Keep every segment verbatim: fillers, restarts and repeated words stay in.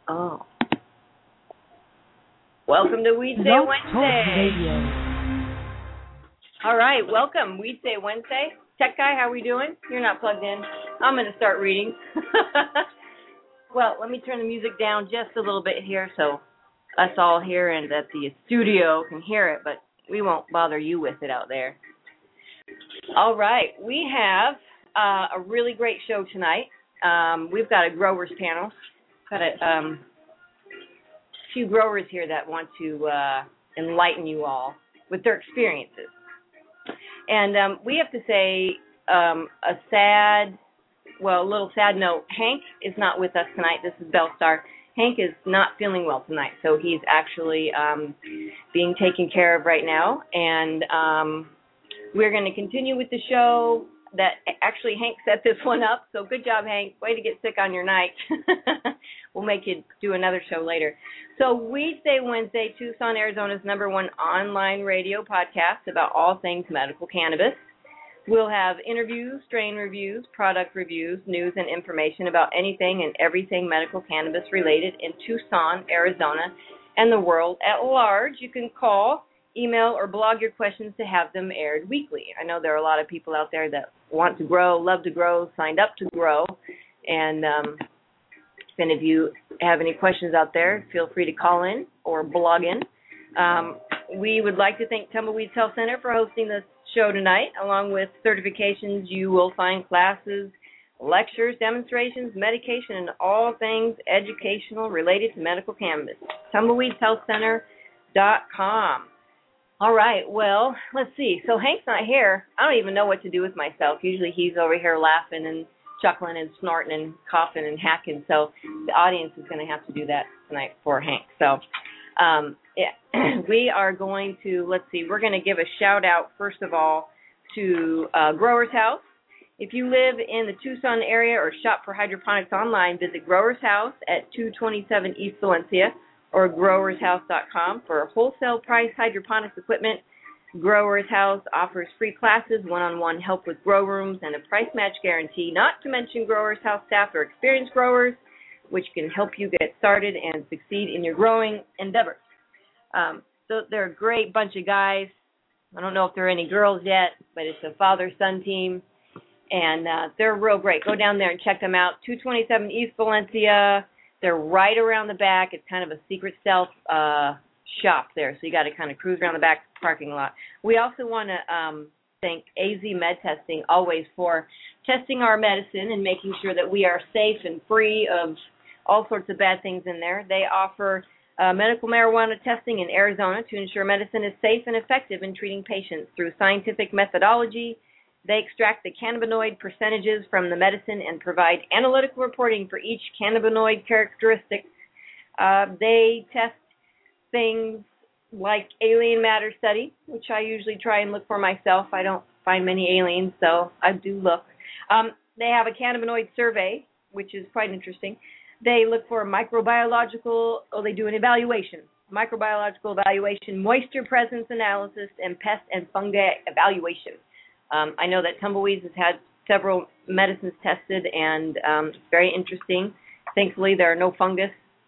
Oh. Welcome to Weed Day Wednesday. All right, welcome. Weed Day Wednesday. Tech Guy, how we doing? You're not plugged in. I'm going to start reading. Well, let me turn the music down just a little bit here so us all here and that the studio can hear it, but we won't bother you with it out there. All right, we have uh, a really great show tonight. Um, we've got a growers panel. Got a um, few growers here that want to uh, enlighten you all with their experiences. And um, we have to say um, a sad, well, a little sad note. Hank is not with us tonight. This is Bellstar. Hank is not feeling well tonight, so he's actually um, being taken care of right now. And um, we're going to continue with the show. That actually Hank set this one up, so good job, Hank. Way to get sick on your night. We'll make you do another show later. So Weed Day Wednesday, Tucson, Arizona's number one online radio podcast about all things medical cannabis. We'll have interviews, strain reviews, product reviews, news, and information about anything and everything medical cannabis related in Tucson, Arizona, and the world at large. You can call, email, or blog your questions to have them aired weekly. I know there are a lot of people out there that want to grow, love to grow, signed up to grow. And um, if any of you have any questions out there, feel free to call in or blog in. Um, we would like to thank Tumbleweeds Health Center for hosting this show tonight. Along with certifications, you will find classes, lectures, demonstrations, medication, and all things educational related to medical cannabis. tumbleweeds health center dot com. All right, well, let's see. So Hank's not here. I don't even know what to do with myself. Usually he's over here laughing and chuckling and snorting and coughing and hacking. So the audience is going to have to do that tonight for Hank. So um, yeah, we are going to, let's see, we're going to give a shout out, first of all, to uh, Growers House. If you live in the Tucson area or shop for hydroponics online, visit Growers House at two twenty-seven East Valencia or growers house dot com for wholesale price hydroponics equipment. Growers House offers free classes, one-on-one help with grow rooms, and a price match guarantee, not to mention Growers House staff are experienced growers, which can help you get started and succeed in your growing endeavors. Um, so they're a great bunch of guys. I don't know if there are any girls yet, but it's a father-son team, and uh, they're real great. Go down there and check them out. two twenty-seven East Valencia. They're right around the back. It's kind of a secret stealth uh, shop there, so you got to kind of cruise around the back parking lot. We also want to um, thank A Z Med Testing always for testing our medicine and making sure that we are safe and free of all sorts of bad things in there. They offer uh, medical marijuana testing in Arizona to ensure medicine is safe and effective in treating patients through scientific methodology. They extract the cannabinoid percentages from the medicine and provide analytical reporting for each cannabinoid characteristic. Uh, they test things like alien matter study, which I usually try and look for myself. I don't find many aliens, so I do look. Um, they have a cannabinoid survey, which is quite interesting. They look for microbiological, oh, they do an evaluation, microbiological evaluation, moisture presence analysis, and pest and fungi evaluation. Um, I know that Tumbleweeds has had several medicines tested, and um, it's very interesting. Thankfully, there are no fungus,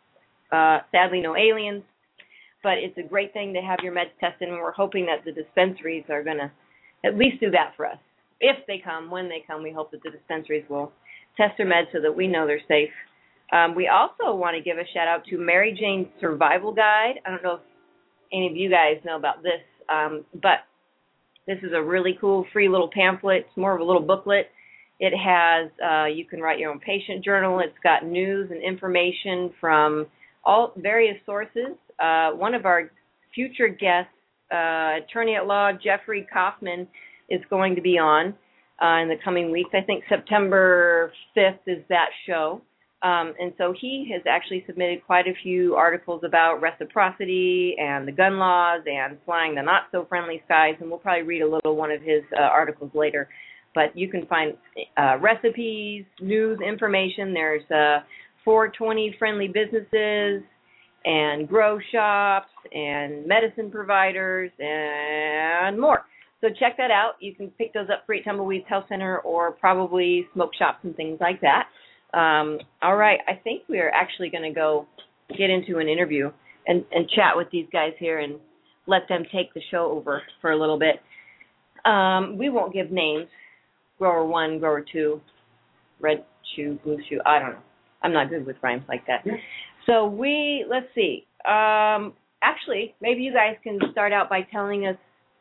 uh, sadly, no aliens, but it's a great thing to have your meds tested, and we're hoping that the dispensaries are going to at least do that for us. If they come, when they come, we hope that the dispensaries will test their meds so that we know they're safe. Um, we also want to give a shout-out to Mary Jane's Survival Guide. I don't know if any of you guys know about this, um, but this is a really cool free little pamphlet. It's more of a little booklet. It has, uh, you can write your own patient journal. It's got news and information from all various sources. Uh, one of our future guests, uh, attorney at law Jeffrey Kaufman, is going to be on uh, in the coming weeks. I think September fifth is that show. Um, and so he has actually submitted quite a few articles about reciprocity and the gun laws and flying the not-so-friendly skies, and we'll probably read a little one of his uh, articles later. But you can find uh, recipes, news, information. There's uh, four twenty friendly businesses and grow shops and medicine providers and more. So check that out. You can pick those up free at Tumbleweeds Health Center or probably smoke shops and things like that. Um, all right, I think we're actually going to go get into an interview and, and chat with these guys here and let them take the show over for a little bit. Um, we won't give names. Grower one, grower two, red shoe, blue shoe. I don't know. I'm not good with rhymes like that. Yeah. So we, let's see. Um, actually, maybe you guys can start out by telling us,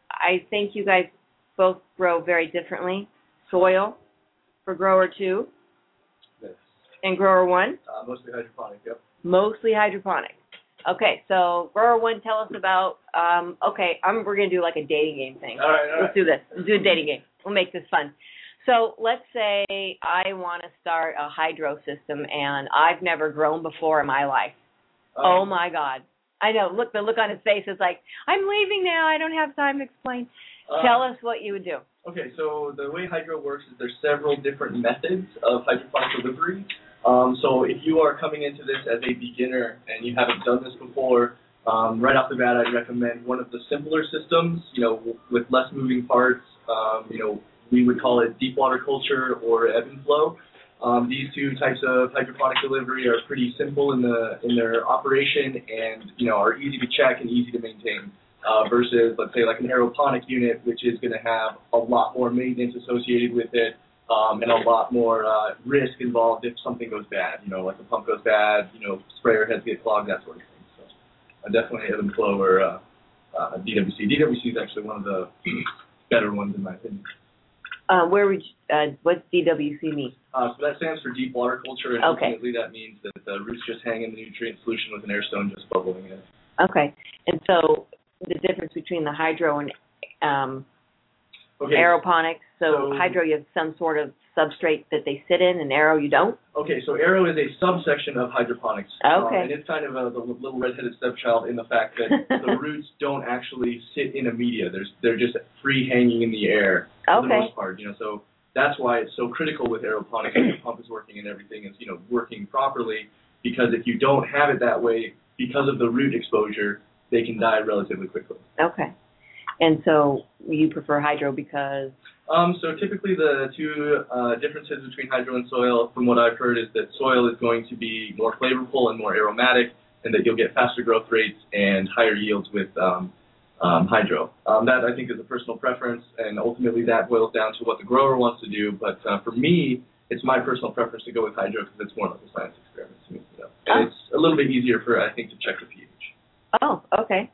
I think you guys both grow very differently. Soil for grower two. Yes. And grower one? Uh, mostly hydroponic, yep. Mostly hydroponic. Okay, so grower one, tell us about, um, okay, I'm, we're going to do like a dating game thing. All right, all Let's right. do this. Let's do a dating game. We'll make this fun. So let's say I want to start a hydro system, and I've never grown before in my life. Um, oh, my God. I know. Look, the look on his face is like, I'm leaving now. I don't have time to explain. Uh, Tell us what you would do. Okay, so the way hydro works is there's several different methods of hydroponic delivery. Um, so if you are coming into this as a beginner and you haven't done this before, um, right off the bat, I'd recommend one of the simpler systems, you know, with less moving parts. Um, you know, we would call it deep water culture or ebb and flow. Um, these two types of hydroponic delivery are pretty simple in the in their operation and, you know, are easy to check and easy to maintain. Uh, versus, let's say, like an aeroponic unit, which is going to have a lot more maintenance associated with it, um, and a lot more uh, risk involved if something goes bad. You know, like the pump goes bad, you know, sprayer heads get clogged, that sort of thing. So, uh, definitely ebb and flow or uh, uh, D W C. D W C is actually one of the better ones in my opinion. Uh, where would you, uh, what's D W C mean? Uh, so that stands for deep water culture, and okay. ultimately that means that the roots just hang in the nutrient solution with an air stone just bubbling in. Okay, and so the difference between the hydro and um, okay. aeroponics. So, so hydro, you have some sort of substrate that they sit in, and aero, you don't? Okay, so aero is a subsection of hydroponics. Okay. Um, and it's kind of a, the little redheaded stepchild in the fact that the roots don't actually sit in a media. There's, they're just free hanging in the air for okay. the most part. You know, so that's why it's so critical with aeroponics that your pump is working and everything is, you know, working properly, because if you don't have it that way, because of the root exposure, they can die relatively quickly. Okay. And so you prefer hydro because? Um, so typically the two uh, differences between hydro and soil, from what I've heard, is that soil is going to be more flavorful and more aromatic, and that you'll get faster growth rates and higher yields with um, um, hydro. Um, that, I think, is a personal preference, and ultimately that boils down to what the grower wants to do. But uh, for me, it's my personal preference to go with hydro because it's more like a science experiment to me. You know? And oh. It's a little bit easier for, I think, to check the pH. Oh, okay.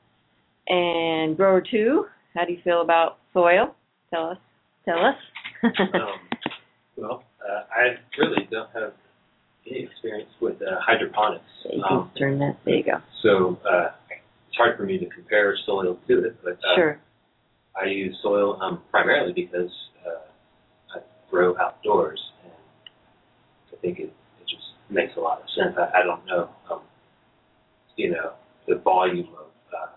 And grower two, how do you feel about soil? Tell us. Tell us. um, well, uh, I really don't have any experience with uh, hydroponics. You can um, turn that. There you go. So uh, it's hard for me to compare soil to it, but uh, sure. I use soil um, primarily because uh, I grow outdoors, and I think it, it just makes a lot of sense. I, I don't know, um, you know, the volume of uh,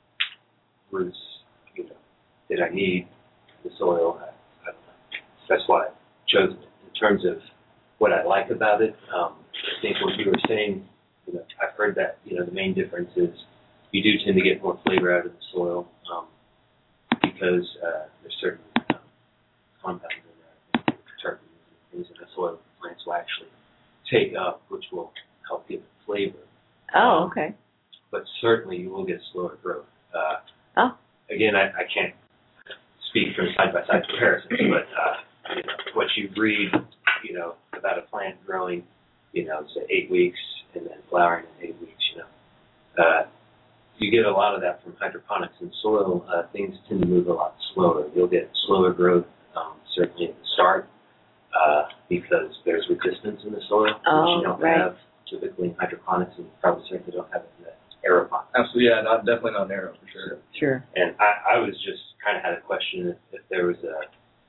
roots, you know, that I need in the soil. I, I don't know. That's why I chose it. In terms of what I like about it, um, I think what you were saying, you know, I've heard that, you know, the main difference is you do tend to get more flavor out of the soil um, because uh, there's certain um, compounds in there, terpenes and things in the soil plants will actually take up, which will help give it flavor. Oh, um, okay. But certainly you will get slower growth. Uh, oh. Again, I, I can't speak from side-by-side comparisons, but uh, you know, what you read, you know, about a plant growing, you know, say eight weeks and then flowering in eight weeks, you know, uh, you get a lot of that from hydroponics. In soil, uh, things tend to move a lot slower. You'll get slower growth, um, certainly at the start, uh, because there's resistance in the soil, oh, which you don't right. have typically in hydroponics, and you probably certainly don't have it in the aeroponics. Absolutely, yeah, not, definitely not an aero, for sure. Sure. And I, I was just kind of had a question if, if there was a,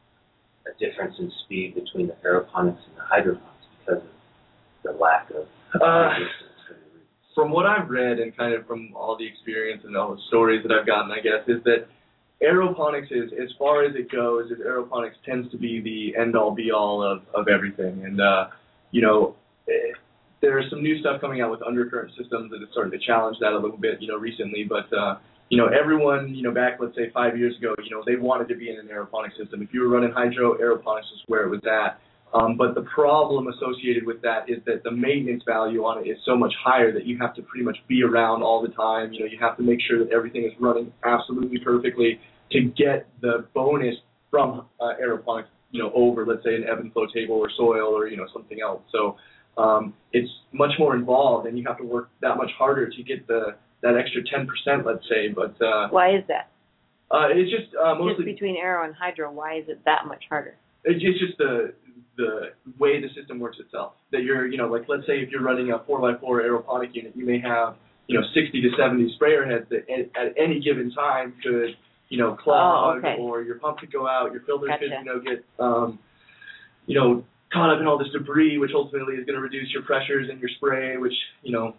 a difference in speed between the aeroponics and the hydroponics because of the lack of uh, resistance to the roots. From what I've read and kind of from all the experience and all the stories that I've gotten, I guess, is that aeroponics is, as far as it goes, is aeroponics tends to be the end-all, be-all of, of everything. And, uh, you know, it, there's some new stuff coming out with undercurrent systems that have started to challenge that a little bit, you know, recently. But, uh, you know, everyone, you know, back, let's say, five years ago, you know, they wanted to be in an aeroponic system. If you were running hydro, aeroponics was where it was at. Um, but the problem associated with that is that the maintenance value on it is so much higher that you have to pretty much be around all the time. You know, you have to make sure that everything is running absolutely perfectly to get the bonus from uh, aeroponics, you know, over, let's say, an ebb and flow table or soil or, you know, something else. So um, it's much more involved, and you have to work that much harder to get the that extra ten percent, let's say. But uh, why is that? Uh, it's just uh, mostly just between aero and hydro. Why is it that much harder? It's just the the way the system works itself. That you're, you know, like let's say if you're running a four by four aeroponic unit, you may have, you know, sixty to seventy sprayer heads that at any given time could, you know, clog, oh, okay. or your pump could go out, your filters gotcha. could, you know, get, um, you know, caught up in all this debris, which ultimately is going to reduce your pressures in your spray, which, you know,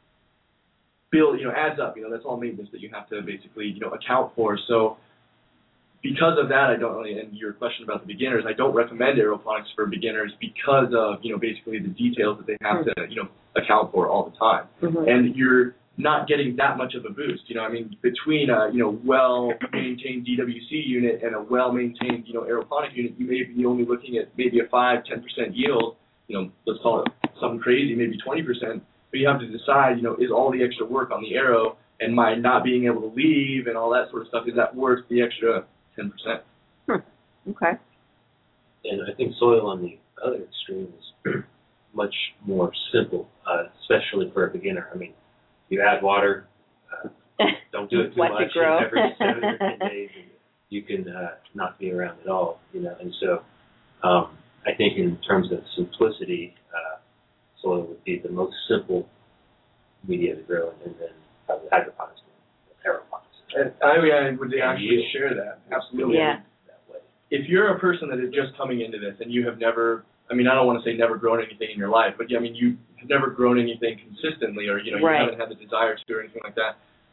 build, you know, adds up. You know, that's all maintenance that you have to basically, you know, account for. So because of that, I don't really, and your question about the beginners, I don't recommend aeroponics for beginners because of, you know, basically the details that they have mm-hmm. to, you know, account for all the time. Mm-hmm. And you're not getting that much of a boost. You know, I mean, between a, you know, well-maintained D W C unit and a well-maintained, you know, aeroponic unit, you may be only looking at maybe a five, ten percent yield, you know, let's call it something crazy, maybe twenty percent, but you have to decide, you know, is all the extra work on the aero and my not being able to leave and all that sort of stuff, is that worth the extra ten percent? Hmm. Okay. And I think soil on the other extreme is much more simple, uh, especially for a beginner. I mean, you add water, uh, don't do it too Let much, it grow. and every seven or ten days you can uh, not be around at all, you know. And so um, I think in terms of simplicity, uh, soil would be the most simple media to grow in, and then probably hydroponics and aeroponics. And I, mean, I would actually share that, absolutely. Yeah. If you're a person that is just coming into this and you have never, I mean, I don't want to say never grown anything in your life, but yeah, I mean, you have never grown anything consistently, or, you know, you right. haven't had the desire to or anything like that,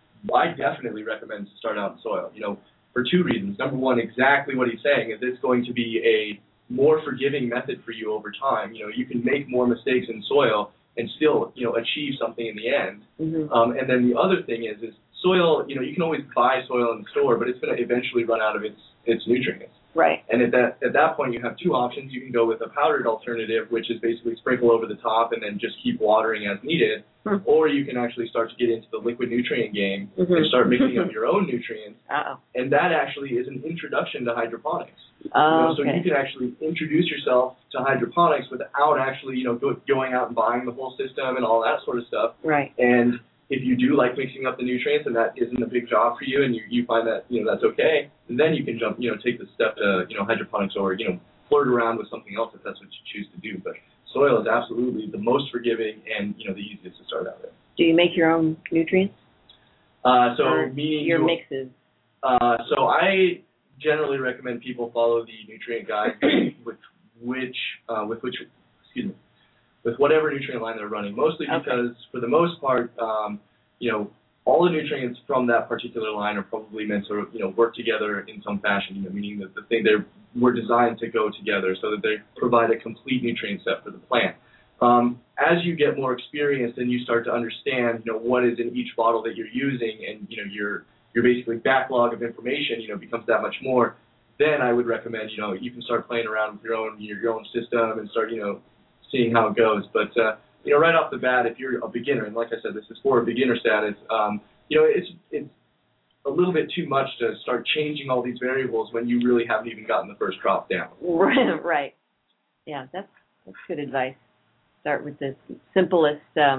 I definitely recommend to start out in soil, you know, for two reasons. Number one, exactly what he's saying is it's going to be a more forgiving method for you over time. You know, you can make more mistakes in soil and still, you know, achieve something in the end. Mm-hmm. Um, and then the other thing is, is soil, you know, you can always buy soil in the store, but it's going to eventually run out of its, its nutrients. Right. And at that at that point, you have two options. You can go with a powdered alternative, which is basically sprinkle over the top and then just keep watering as needed. Mm-hmm. Or you can actually start to get into the liquid nutrient game mm-hmm. and start mixing up your own nutrients. Uh-oh. And that actually is an introduction to hydroponics. Oh, you know, okay. So you can actually introduce yourself to hydroponics without actually, you know, go, going out and buying the whole system and all that sort of stuff. Right. And if you do like mixing up the nutrients and that isn't a big job for you and you, you find that, you know, that's okay, then you can jump, you know, take the step to, you know, hydroponics or, you know, flirt around with something else if that's what you choose to do. But soil is absolutely the most forgiving and, you know, the easiest to start out with. Do you make your own nutrients? Uh, so or me, your you, mixes? Uh, so I generally recommend people follow the nutrient guide with which, uh, with which, excuse me, with whatever nutrient line they're running, mostly because okay. for the most part, um, you know, all the nutrients from that particular line are probably meant to, you know, work together in some fashion, you know, meaning that the thing they were designed to go together so that they provide a complete nutrient set for the plant. Um, as you get more experienced and you start to understand, you know, what is in each bottle that you're using and, you know, your, your basically backlog of information, you know, becomes that much more, then I would recommend, you know, you can start playing around with your own, your, your own system and start, you know, seeing how it goes. But, uh, you know, right off the bat, if you're a beginner, and like I said, this is for a beginner status, um, you know, it's it's a little bit too much to start changing all these variables when you really haven't even gotten the first crop down. Right, right. Yeah, that's that's good advice. Start with the simplest um,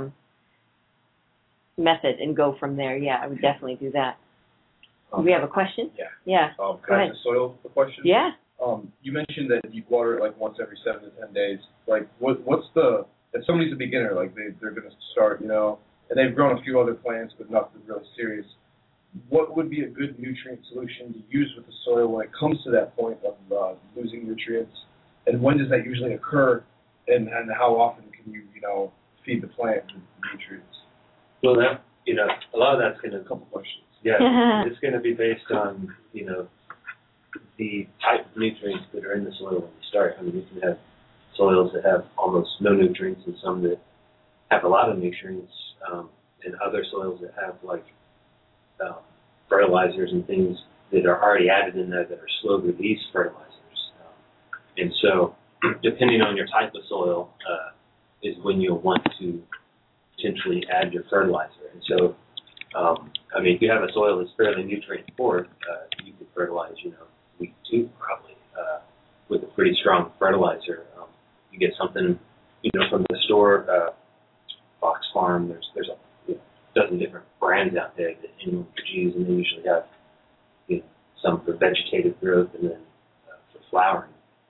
method and go from there. Yeah, I would definitely do that. Um, do we have a question? Yeah. Yeah. Um, can I ask the soil a question? Yeah. Um, you mentioned that you water it like once every seven to ten days. Like, what what's the if somebody's a beginner, like they they're going to start, you know, and they've grown a few other plants, but nothing really serious. What would be a good nutrient solution to use with the soil when it comes to that point of uh, losing nutrients? And when does that usually occur? And, and how often can you, you know, feed the plant with nutrients? Well, that, you know, a lot of that's going to, a couple questions. Yeah, it's going to be based on, you know, the type of nutrients that are in the soil when you start. I mean, you can have soils that have almost no nutrients and some that have a lot of nutrients, um, and other soils that have, like, um, fertilizers and things that are already added in there that are slow-release fertilizers. Um, and so depending on your type of soil, uh, is when you'll want to potentially add your fertilizer. And so, um, I mean, if you have a soil that's fairly nutrient poor, uh, you could fertilize, you know, week two probably uh, with a pretty strong fertilizer. Um, you get something, you know, from the store, uh, Fox Farm. There's there's a you know, dozen different brands out there that anyone could use, and they usually have, you know, some for vegetative growth and then uh, for flowering.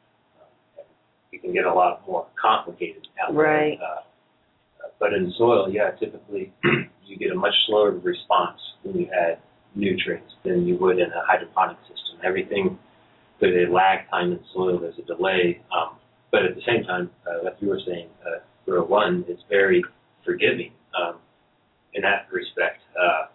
You can get a lot more complicated out there. Right. Uh, but in soil, yeah, typically you get a much slower response when you add nutrients than you would in a hydroponic system. Everything, there's a lag time in soil, there's a delay. Um, but at the same time, uh, like you were saying, uh, Grow One is very forgiving um, in that respect. Uh,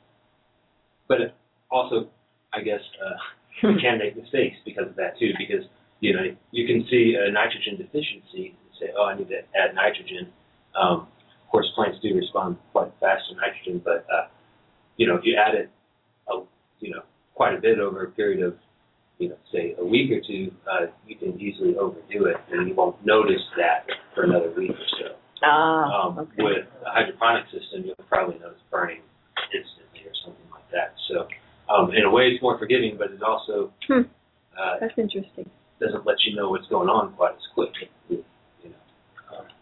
but it also, I guess, uh, you can make mistakes because of that too, because you know, you can see a nitrogen deficiency and say, oh, I need to add nitrogen. Um, of course, plants do respond quite fast to nitrogen, but, uh, you know, if you add it, a, you know, quite a bit over a period of, you know, say a week or two, uh, you can easily overdo it, and you won't notice that for another week or so. Ah, um, okay. With a hydroponic system, you'll probably notice burning instantly or something like that. So, um, in a way, it's more forgiving, but it also Hmm. uh, That's interesting. doesn't let you know what's going on quite as quick. You know. Um,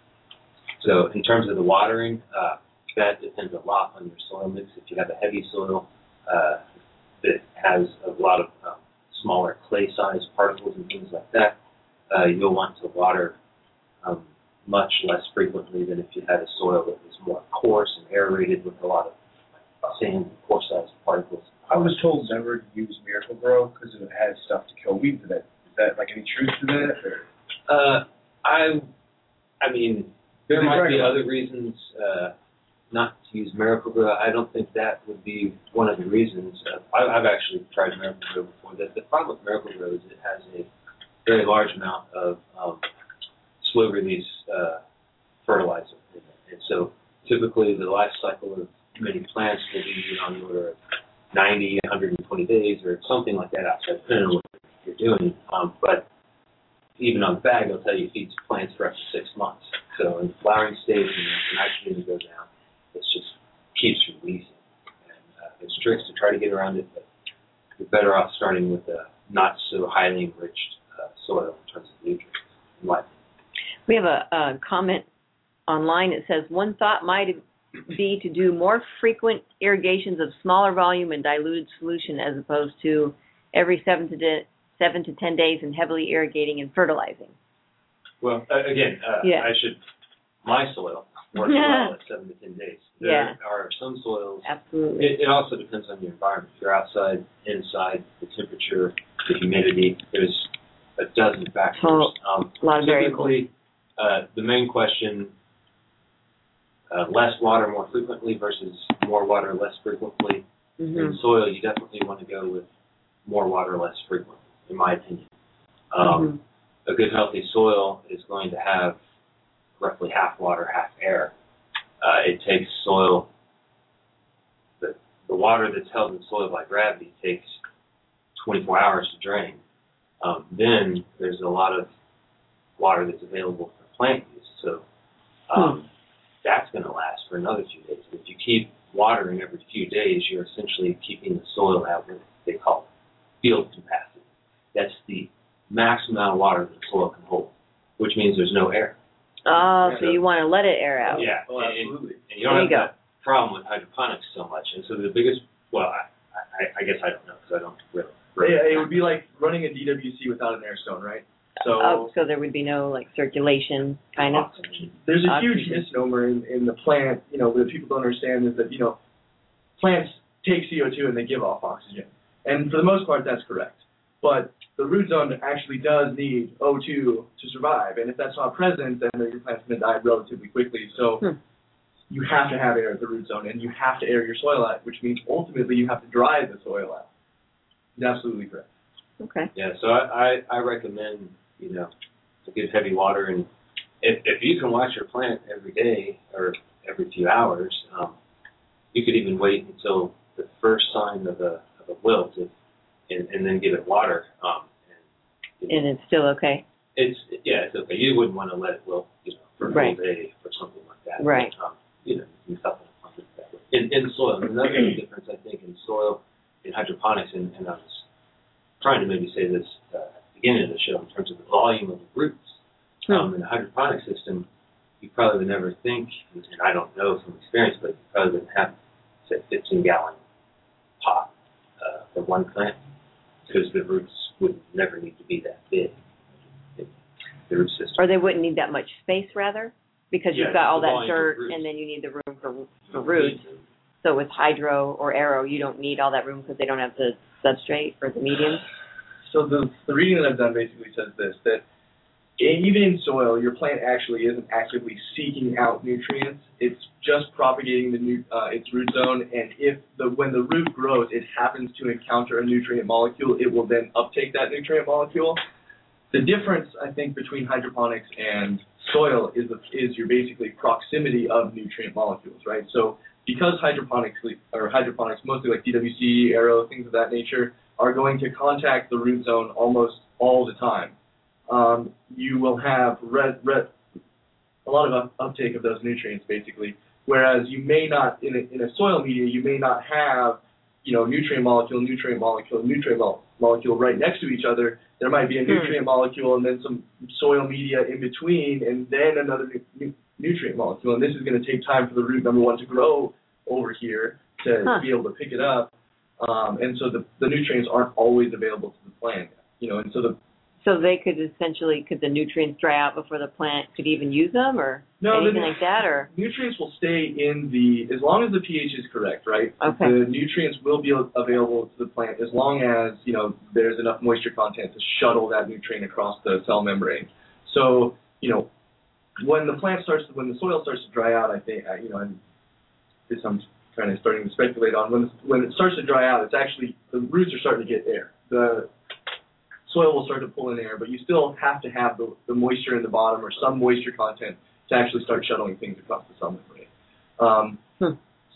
so in terms of the watering, uh, that depends a lot on your soil mix. If you have a heavy soil uh, that has a lot of um, smaller clay-sized particles and things like that, uh, you'll want to water um, much less frequently than if you had a soil that was more coarse and aerated with a lot of like, sand and coarse-sized particles. I was told never to use Miracle Grow because it has stuff to kill weeds in it. Is that like any truth to that? Or? Uh, I, I mean, there They might be recommend- other reasons uh, not to use Miracle Grow. I don't think that would be one of the reasons. Uh, I, I've actually tried Miracle Grow before. The, the problem with Miracle Grow is it has a very large amount of um, slow release uh, fertilizer in it. And so typically the life cycle of many plants will be on the order of ninety, one hundred twenty days or something like that outside, depending on what you're doing. Um, but even on the bag, they'll tell you it feeds plants for up to six months. So in the flowering stage, when the nitrogen goes down, it just keeps releasing. And uh, there's tricks to try to get around it, but you're better off starting with a not so highly enriched uh, soil in terms of nutrients, in my opinion. We have a, a comment online that says, one thought might be to do more frequent irrigations of smaller volume and diluted solution as opposed to every seven to de- seven to ten days and heavily irrigating and fertilizing. Well, uh, again, uh, Yeah. I should, my soil works well at seven to ten days. There Yeah. are some soils. Absolutely. It, it also depends on your environment. If you're outside, inside, the temperature, the humidity, there's a dozen factors. Oh, um, a lot of variables. typically, uh, the main question, uh, less water more frequently versus more water less frequently. Mm-hmm. In soil, you definitely want to go with more water less frequently, in my opinion. Um, Mm-hmm. A good healthy soil is going to have roughly half water, half air. Uh, it takes soil, the, the water that's held in soil by gravity takes twenty-four hours to drain. Um, then there's a lot of water that's available for plant use. So um, hmm. that's going to last for another few days. If you keep watering every few days, you're essentially keeping the soil at what they call field capacity. That's the max amount of water that the soil can hold, which means there's no air. Oh, so So- you want to let it air out. Yeah, Oh, and, absolutely. and you don't There have you go. that problem with hydroponics so much. And so the biggest, well, I, I, I guess I don't know because I don't really. really Yeah, it would be like running a D W C without an air stone, right? So Oh, so there would be no like circulation kind of. there's a huge Oxygen. misnomer in, in the plant, you know, that people don't understand is that, you know, plants take C O two and they give off oxygen. And for the most part, that's correct. But the root zone actually does need O two to survive. And if that's not present, then your plant's going to die relatively quickly. So Hmm. you have to have air at the root zone, and you have to air your soil out, which means ultimately you have to dry the soil out. He's absolutely correct. Okay. Yeah, so I, I, I recommend, you know, a good heavy water. And if, if you can watch your plant every day or every few hours, um, you could even wait until the first sign of a, of a wilt if, and, and then give it water. Um, and, you know, And it's still okay. It's yeah, it's okay. You wouldn't want to let it wilt, you know, for a Right. whole day or something like that. Right. Um, you know, you can supplement it that way. In in soil, another difference I think in soil in hydroponics, and, and I was trying to maybe say this uh, at the beginning of the show in terms of the volume of the roots. Hmm. Um, in the hydroponic system, you probably would never think, and I don't know from experience, but you probably wouldn't have, say, fifteen gallon pot uh, for one plant, because the roots would never need to be that big. The root system. Or they wouldn't need that much space, rather, because Yeah, you've got all the that volume of dirt, roots. and then you need the room for for roots. So with hydro or aero, you don't need all that room because they don't have the substrate or the medium. So the the reading that I've done basically says this, that even in soil, your plant actually isn't actively seeking out nutrients. It's just propagating the new, uh, its root zone, and if the when the root grows, it happens to encounter a nutrient molecule, it will then uptake that nutrient molecule. The difference, I think, between hydroponics and soil is the, is your basically proximity of nutrient molecules, right? So because hydroponics or hydroponics, mostly like D W C, aero, things of that nature, are going to contact the root zone almost all the time. Um, you will have red, red, a lot of uptake of those nutrients, basically. Whereas you may not, in a, in a soil media, you may not have, you know, nutrient molecule, nutrient molecule, nutrient mo- molecule right next to each other. There might be a nutrient molecule and then some soil media in between, and then another nu- nu- nutrient molecule. And this is going to take time for the root, number one, to grow over here to Huh. be able to pick it up. Um, and so the, the nutrients aren't always available to the plant, you know, and so the So they could essentially, could the nutrients dry out before the plant could even use them, or no, anything the, like that, or? Nutrients will stay in the, as long as the pH is correct, right? Okay. The nutrients will be available to the plant as long as, you know, there's enough moisture content to shuttle that nutrient across the cell membrane. So, you know, when the plant starts, when the soil starts to dry out, I think, you know, and this I'm kind of starting to speculate on, when, when it starts to dry out, it's actually, the roots are starting to get air. The soil will start to pull in air, but you still have to have the, the moisture in the bottom or some moisture content to actually start shuttling things across the cell membrane. Um, hmm.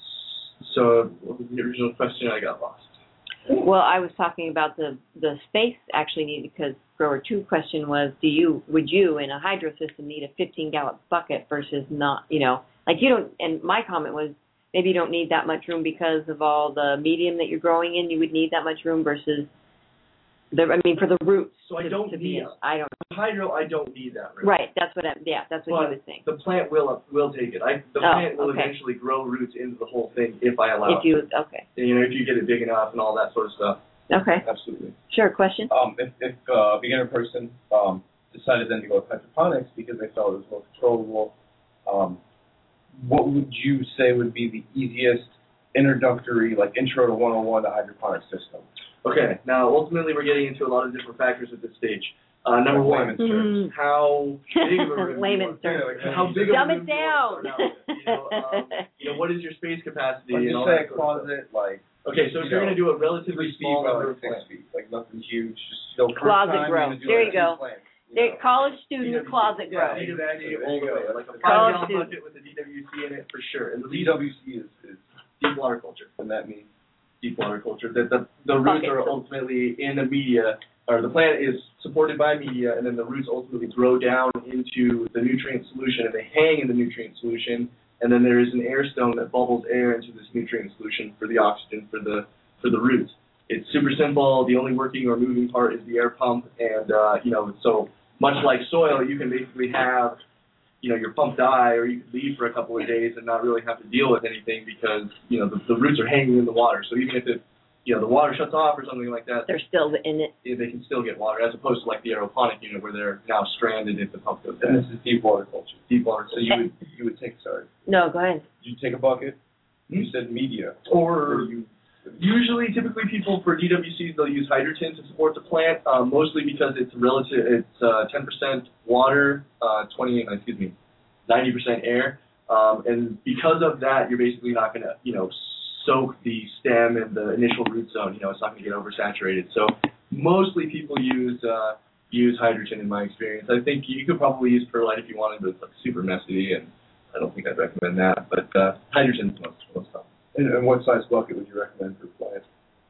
So what was the original question? I got lost. Well, I was talking about the, the space actually needed, because grower two question was, do you, would you in a hydro system need a fifteen gallon bucket versus not, you know, like you don't, and my comment was, maybe you don't need that much room because of all the medium that you're growing in, you would need that much room versus The, I mean, for the roots. So I to, don't to need. be in, I don't. Hydro, I don't need that. Really. Right. That's what I. Yeah. That's what but he was saying. The plant will will take it. I, the oh, plant will okay. eventually grow roots into the whole thing if I allow if it. you okay. You know, if you get it big enough and all that sort of stuff. Okay. Absolutely. Sure. Question. Um, if if uh, a beginner person um, decided then to go with hydroponics because they felt it was more controllable, um, what would you say would be the easiest introductory, like intro to one oh one to hydroponic system? Okay, now ultimately we're getting into a lot of different factors at this stage. Uh, number one, Layman's terms. how big of a room Layman's do you terms. want? How big of Dumb a it room do you want to down. start out with? You know, um, you know, what is your space capacity? Like and just all say that a sort of closet, like stuff. Okay, so if you're going to do a relatively three feet small by number like of six plants. feet, like nothing huge, just you know, first Closet time grow. you're gonna do There like you go. two plants, you There, know. college student D W C. closet grow. Yeah, D W C exactly. all the way, like a College five gallon student. bucket with a D W C in it for sure. And the D W C is, is deep water culture. and that means Deep water culture. That the, the roots Bucket. are ultimately in a media, or the plant is supported by media, and then the roots ultimately grow down into the nutrient solution, and they hang in the nutrient solution, and then there is an air stone that bubbles air into this nutrient solution for the oxygen for the for the roots. It's super simple. The only working or moving part is the air pump, and uh, you know, so much like soil, you can basically have, you know, your pump die, or you could leave for a couple of days and not really have to deal with anything because, you know, the, the roots are hanging in the water. So even if it, you know, the water shuts off or something like that, They're still in it. they can still get water, as opposed to like the aeroponic unit where they're now stranded if the pump goes and this down. is deep water culture. Deep water. So you would you would take sorry. No, go ahead. You take a bucket. Hmm? You said media. Or you usually, typically people for D W Cs, they'll use hydrogen to support the plant, um, mostly because it's relative, it's uh, ten percent water, uh, twenty, excuse me, ninety percent air, um, and because of that, you're basically not going to, you know, soak the stem and the initial root zone. You know, it's not going to get oversaturated. So mostly people use uh, use hydrogen in my experience. I think you could probably use perlite if you wanted, but it's like super messy, and I don't think I'd recommend that. But uh, hydrogen's most most common. and, and what size bucket would you recommend for plants?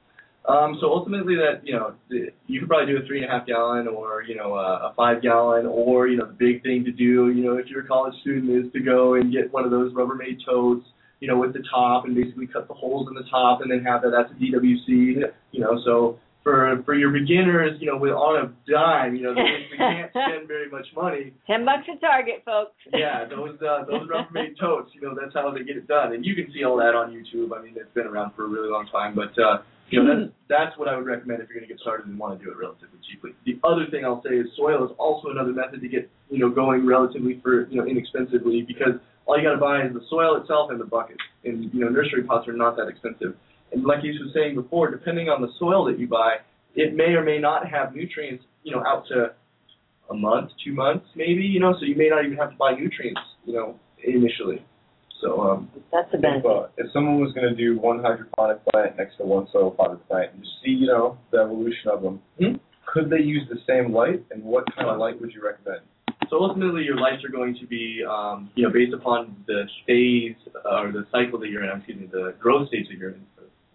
Um, so ultimately that, you know, you could probably do a three and a half gallon or, you know, a, a five gallon or, you know, the big thing to do, you know, if you're a college student is to go and get one of those Rubbermaid totes, you know, with the top and basically cut the holes in the top and then have that, that's a D W C, you know, so for for your beginners, you know, with on a dime, you know, they, they can't spend very much money. Ten bucks at Target, folks. Yeah, those uh, those Rubbermaid totes, you know, that's how they get it done. And you can see all that on YouTube. I mean, it's been around for a really long time, but, uh, you know, that's, that's what I would recommend if you're going to get started and want to do it relatively cheaply. The other thing I'll say is soil is also another method to get, you know, going relatively for, you know, inexpensively because all you got to buy is the soil itself and the bucket. And, you know, nursery pots are not that expensive. And like you was saying before, depending on the soil that you buy, it may or may not have nutrients, you know, out to a month, two months maybe, you know, so you may not even have to buy nutrients, you know, initially. So um, that's the benefit. If, uh, if someone was going to do one hydroponic plant next to one soil potted plant and just see, you know, the evolution of them, hmm? could they use the same light, and what kind of light would you recommend? So ultimately, your lights are going to be, um, you know, based upon the phase uh, or the cycle that you're in. Excuse me, the growth stage that you're in.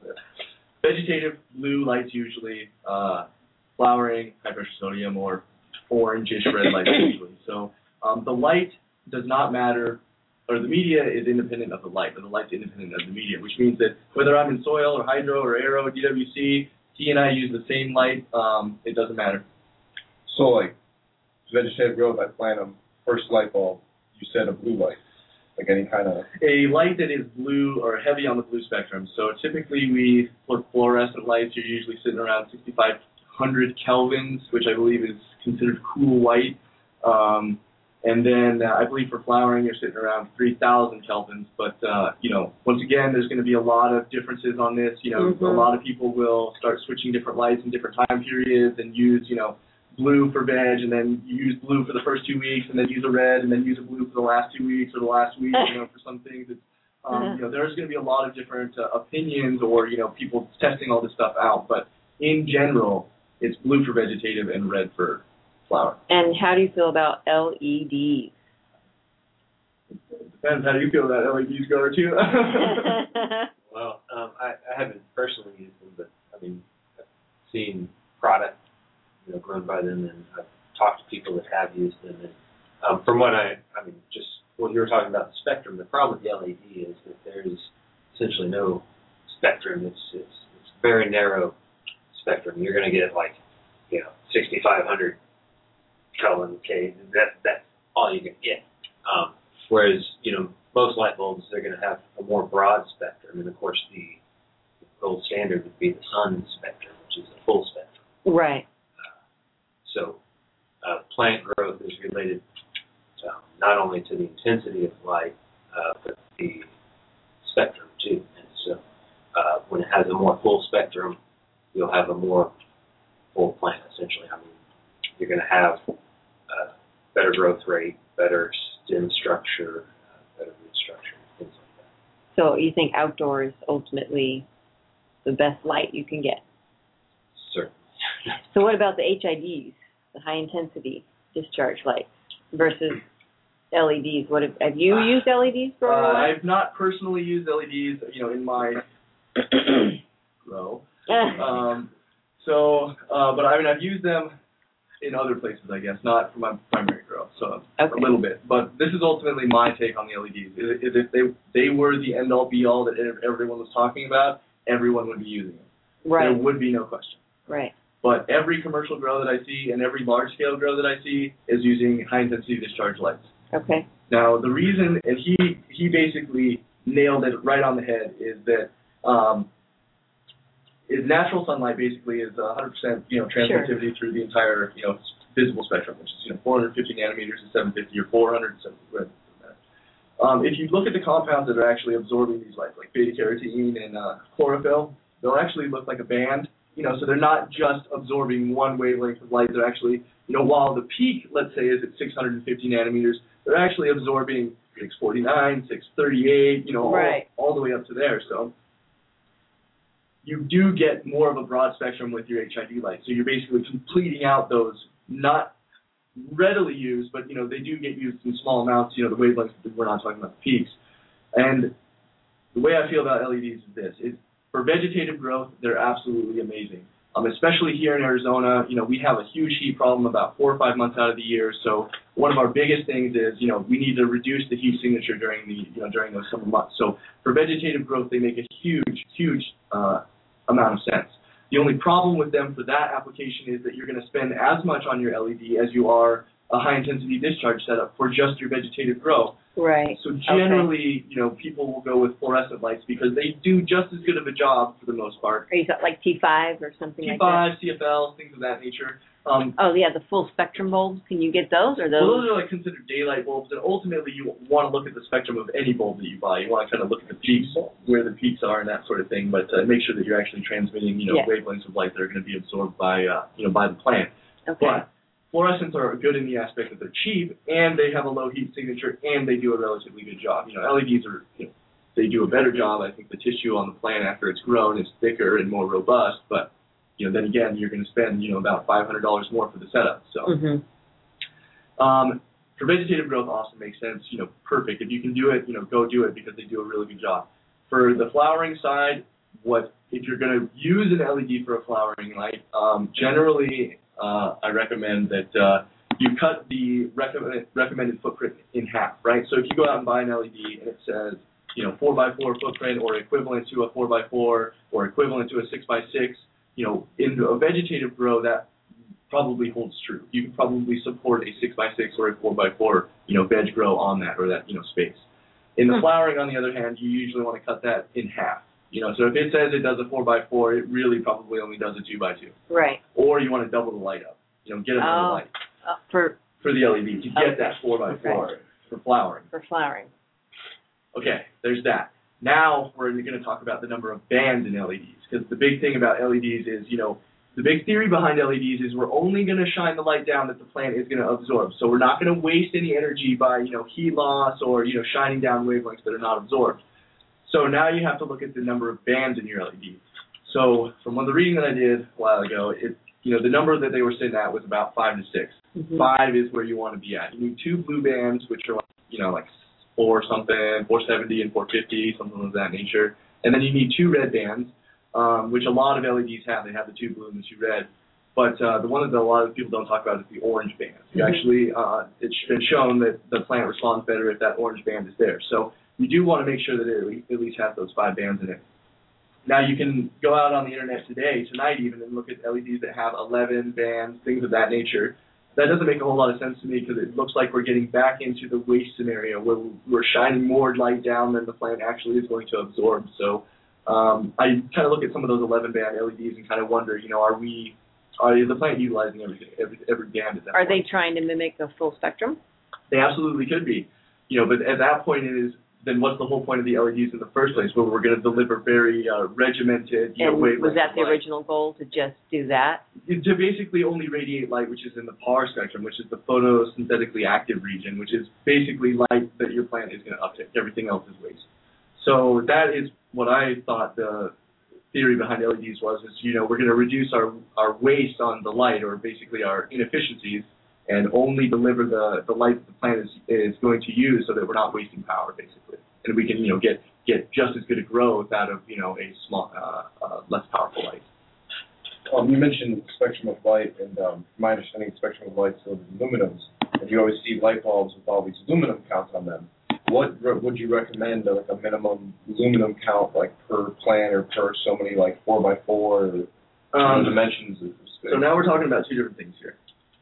Vegetative blue lights usually, uh, flowering high pressure sodium or orangish red lights usually. So um, the light does not matter. Or the media is independent of the light, or the light's independent of the media, which means that whether I'm in soil or hydro or aero, D W C, he and I use the same light, um, it doesn't matter. So, like, vegetative growth, I plant them, first light bulb, you said a blue light, like any kind of... A light that is blue or heavy on the blue spectrum. So typically we, for fluorescent lights, you're usually sitting around sixty-five hundred kelvins, which I believe is considered cool white. Um, And then uh, I believe for flowering, you're sitting around three thousand kelvins. But, uh, you know, once again, there's going to be a lot of differences on this. You know, mm-hmm. a lot of people will start switching different lights in different time periods and use, you know, blue for veg, and then you use blue for the first two weeks, and then use a red, and then use a blue for the last two weeks or the last week, you know, for some things. It's, um, uh-huh. you know, there's going to be a lot of different uh, opinions or, you know, people testing all this stuff out. But in general, it's blue for vegetative and red for flower. And how do you feel about L E Ds? Depends. How do you feel about L E Ds, Grower, too? Well, um, I, I haven't personally used them, but, I mean, I've seen product, you know, grown by them, and I've talked to people that have used them. And um, from what I, I mean, just what you were talking about the spectrum, the problem with the L E D is that there is essentially no spectrum. It's, it's, it's very narrow spectrum. You're going to get, like, you know, sixty-five hundred Kelvin, okay, that, that's all you can get. Um, whereas, you know, most light bulbs, they're going to have a more broad spectrum, and of course the, the gold standard would be the sun spectrum, which is the full spectrum. Right. Uh, so uh, plant growth is related to, um, not only to the intensity of light, uh, but the spectrum too. And so uh, when it has a more full spectrum, you'll have a more full plant, essentially. I mean, you're going to have uh, better growth rate, better stem structure, uh, better root structure, things like that. So you think outdoor is ultimately the best light you can get? Certainly. So what about the H I Ds, the high intensity discharge lights, versus L E Ds? What have, have you uh, used L E Ds for a uh, while? I've not personally used L E Ds, you know, in my grow. um, so, uh, but I mean, I've used them in other places, I guess, not for my primary grow, so okay. a little bit. But this is ultimately my take on the L E Ds. Is if they they were the end-all, be-all that everyone was talking about, everyone would be using them. Right. There would be no question. Right. But every commercial grow that I see and every large-scale grow that I see is using high-intensity discharge lights. Okay. Now, the reason, and he, he basically nailed it right on the head, is that um, is natural sunlight basically is one hundred percent, you know, transmittivity sure. through the entire, you know, visible spectrum, which is, you know, four hundred fifty nanometers to seven fifty or four hundred to seven fifty. Um, if you look at the compounds that are actually absorbing these lights, like beta-carotene and uh, chlorophyll, they'll actually look like a band, you know, so they're not just absorbing one wavelength of light. They're actually, you know, while the peak, let's say, is at six hundred fifty nanometers, they're actually absorbing six forty-nine, six thirty-eight, you know, right. all, all the way up to there. So you do get more of a broad spectrum with your H I D light. So you're basically completing out those not readily used, but, you know, they do get used in small amounts, you know, the wavelengths, we're not talking about the peaks. And the way I feel about L E Ds is this. It, for vegetative growth, they're absolutely amazing. Um, especially here in Arizona, you know, we have a huge heat problem about four or five months out of the year. So one of our biggest things is, you know, we need to reduce the heat signature during the, you know, during those summer months. So for vegetative growth, they make a huge, huge uh, amount of sense. The only problem with them for that application is that you're going to spend as much on your L E D as you are a high-intensity discharge setup for just your vegetative grow. Right. So generally, okay. you know, people will go with fluorescent lights because they do just as good of a job for the most part. Are you got like T five or something T five, like that? C F L, things of that nature. Um, oh, yeah, the full spectrum bulbs. Can you get those or those? Well, those are like considered daylight bulbs, and ultimately you want to look at the spectrum of any bulb that you buy. You want to kind of look at the peaks, where the peaks are, and that sort of thing, but uh, make sure that you're actually transmitting, you know, yeah. wavelengths of light that are going to be absorbed by, uh, you know, by the plant. Okay. But fluorescents are good in the aspect that they're cheap, and they have a low heat signature, and they do a relatively good job. You know, L E Ds are, you know, they do a better job. I think the tissue on the plant after it's grown is thicker and more robust, but, you know, then again, you're going to spend, you know, about five hundred dollars more for the setup. So, mm-hmm. um, for vegetative growth also makes sense, you know, perfect. If you can do it, you know, go do it because they do a really good job. For the flowering side, what if you're going to use an L E D for a flowering light, um, generally, Uh, I recommend that uh, you cut the recommended, recommended footprint in half, right? So if you go out and buy an L E D and it says, you know, four by four footprint or equivalent to a four by four or equivalent to a six by six, you know, in a vegetative grow, that probably holds true. You can probably support a six by six or a four by four, you know, veg grow on that or that, you know, space. In the flowering, on the other hand, you usually want to cut that in half. You know, so if it says it does a four by four, it really probably only does a two by two. Right. Or you want to double the light up. You know, get another oh, light. Uh, for for the L E D to get okay. that four by four okay. for flowering. For flowering. Okay, there's that. Now we're going to talk about the number of bands in L E Ds, because the big thing about L E Ds is, you know, the big theory behind L E Ds is we're only going to shine the light down that the plant is going to absorb. So we're not going to waste any energy by, you know, heat loss or, you know, shining down wavelengths that are not absorbed. So now you have to look at the number of bands in your L E D. So from one of the reading that I did a while ago, it, you know, the number that they were sitting at was about five to six. Mm-hmm. Five is where you want to be at. You need two blue bands, which are, like, you know, like four something, four seventy and four fifty, something of that nature. And then you need two red bands, um, which a lot of L E Ds have. They have the two blue and the two red. But uh, the one that a lot of people don't talk about is the orange band. You mm-hmm. actually, uh, it's been shown that the plant responds better if that orange band is there. So you do want to make sure that it at least has those five bands in it. Now you can go out on the internet today, tonight even, and look at L E Ds that have eleven bands, things of that nature. That doesn't make a whole lot of sense to me because it looks like we're getting back into the waste scenario where we're shining more light down than the plant actually is going to absorb. So um, I kind of look at some of those eleven band L E Ds and kind of wonder, you know, are we, are the plant utilizing everything, every, every band at that Are point? they trying to mimic the full spectrum? They absolutely could be. You know, but at that point it is, then what's the whole point of the L E Ds in the first place, where we're going to deliver very uh, regimented, you and know, wavelengths? Was that the light. original goal, to just do that? To basically only radiate light which is in the P A R spectrum, which is the photosynthetically active region, which is basically light that your plant is going to uptake. Everything else is waste. So that is what I thought the theory behind L E Ds was, is, you know, we're going to reduce our, our waste on the light, or basically our inefficiencies, and only deliver the, the light that the plant is, is going to use so that we're not wasting power, basically. And we can, you know, get, get just as good a growth out of, you know, a small, uh, uh, less powerful light. Um, you mentioned spectrum of light, and um, my understanding of spectrum of light is aluminums, and you always see light bulbs with all these aluminum counts on them. What re- would you recommend, uh, like a minimum aluminum count, like per plant or per so many, like four by four, or um, dimensions of space? So now we're talking about two different things here.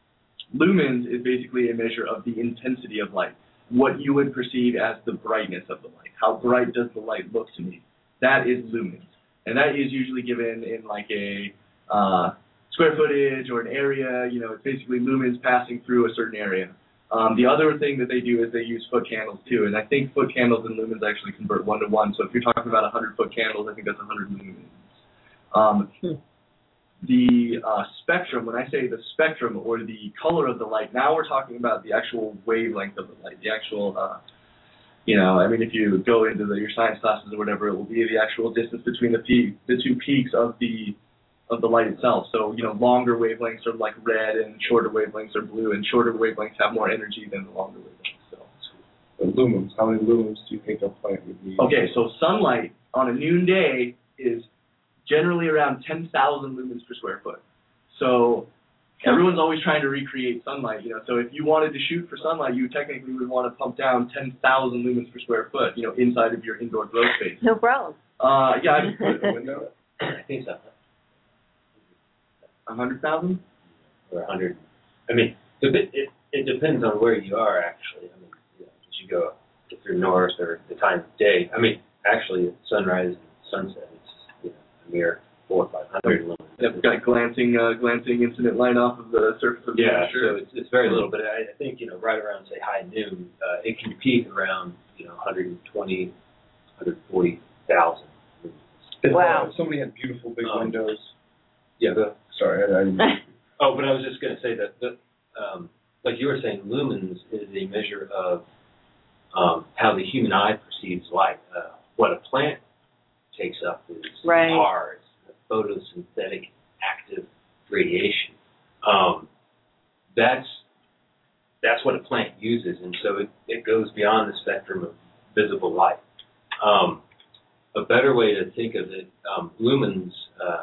Lumens is basically a measure of the intensity of light, what you would perceive as the brightness of the light. How bright does the light look to me? That is lumens. And that is usually given in like a uh, square footage or an area. You know, it's basically lumens passing through a certain area. Um, the other thing that they do is they use foot candles too, and I think foot candles and lumens actually convert one to one. So if you're talking about one hundred foot candles, I think that's one hundred lumens. Um, hmm. The uh, spectrum, when I say the spectrum or the color of the light, now we're talking about the actual wavelength of the light, the actual, uh, you know, I mean, if you go into the, your science classes or whatever, it will be the actual distance between the peak, the two peaks of the of the light itself. So, you know, longer wavelengths are like red and shorter wavelengths are blue, and shorter wavelengths have more energy than the longer wavelengths. So, the lumens, how many lumens do you think a plant would need? Okay, so sunlight on a noon day is generally around ten thousand lumens per square foot. So everyone's always trying to recreate sunlight, you know. So if you wanted to shoot for sunlight, you technically would want to pump down ten thousand lumens per square foot, you know, inside of your indoor grow space. No problem. Uh, yeah, I just put it in the window. I think so. A hundred thousand? Or a hundred. I mean, it, it it depends on where you are, actually. I mean, you know, as you go, if you're north or the time of day. I mean, actually, at sunrise and sunset, it's, you know, a mere four or five hundred lumens. Yep, got glancing, uh, glancing incident line off of the surface of the yeah, sure. so it's, it's very little, but I, I think, you know, right around, say, high noon, uh, it can peak around, you know, one hundred twenty, one hundred forty thousand. Wow. If somebody had beautiful big um, windows. Yeah, the, Sorry, I, I didn't. oh, but I was just going to say that, that um, like you were saying, lumens is a measure of um, how the human eye perceives light. Uh, what a plant takes up is right. R, it's photosynthetic active radiation. Um, that's that's what a plant uses, and so it, it goes beyond the spectrum of visible light. Um, a better way to think of it, um, lumens uh,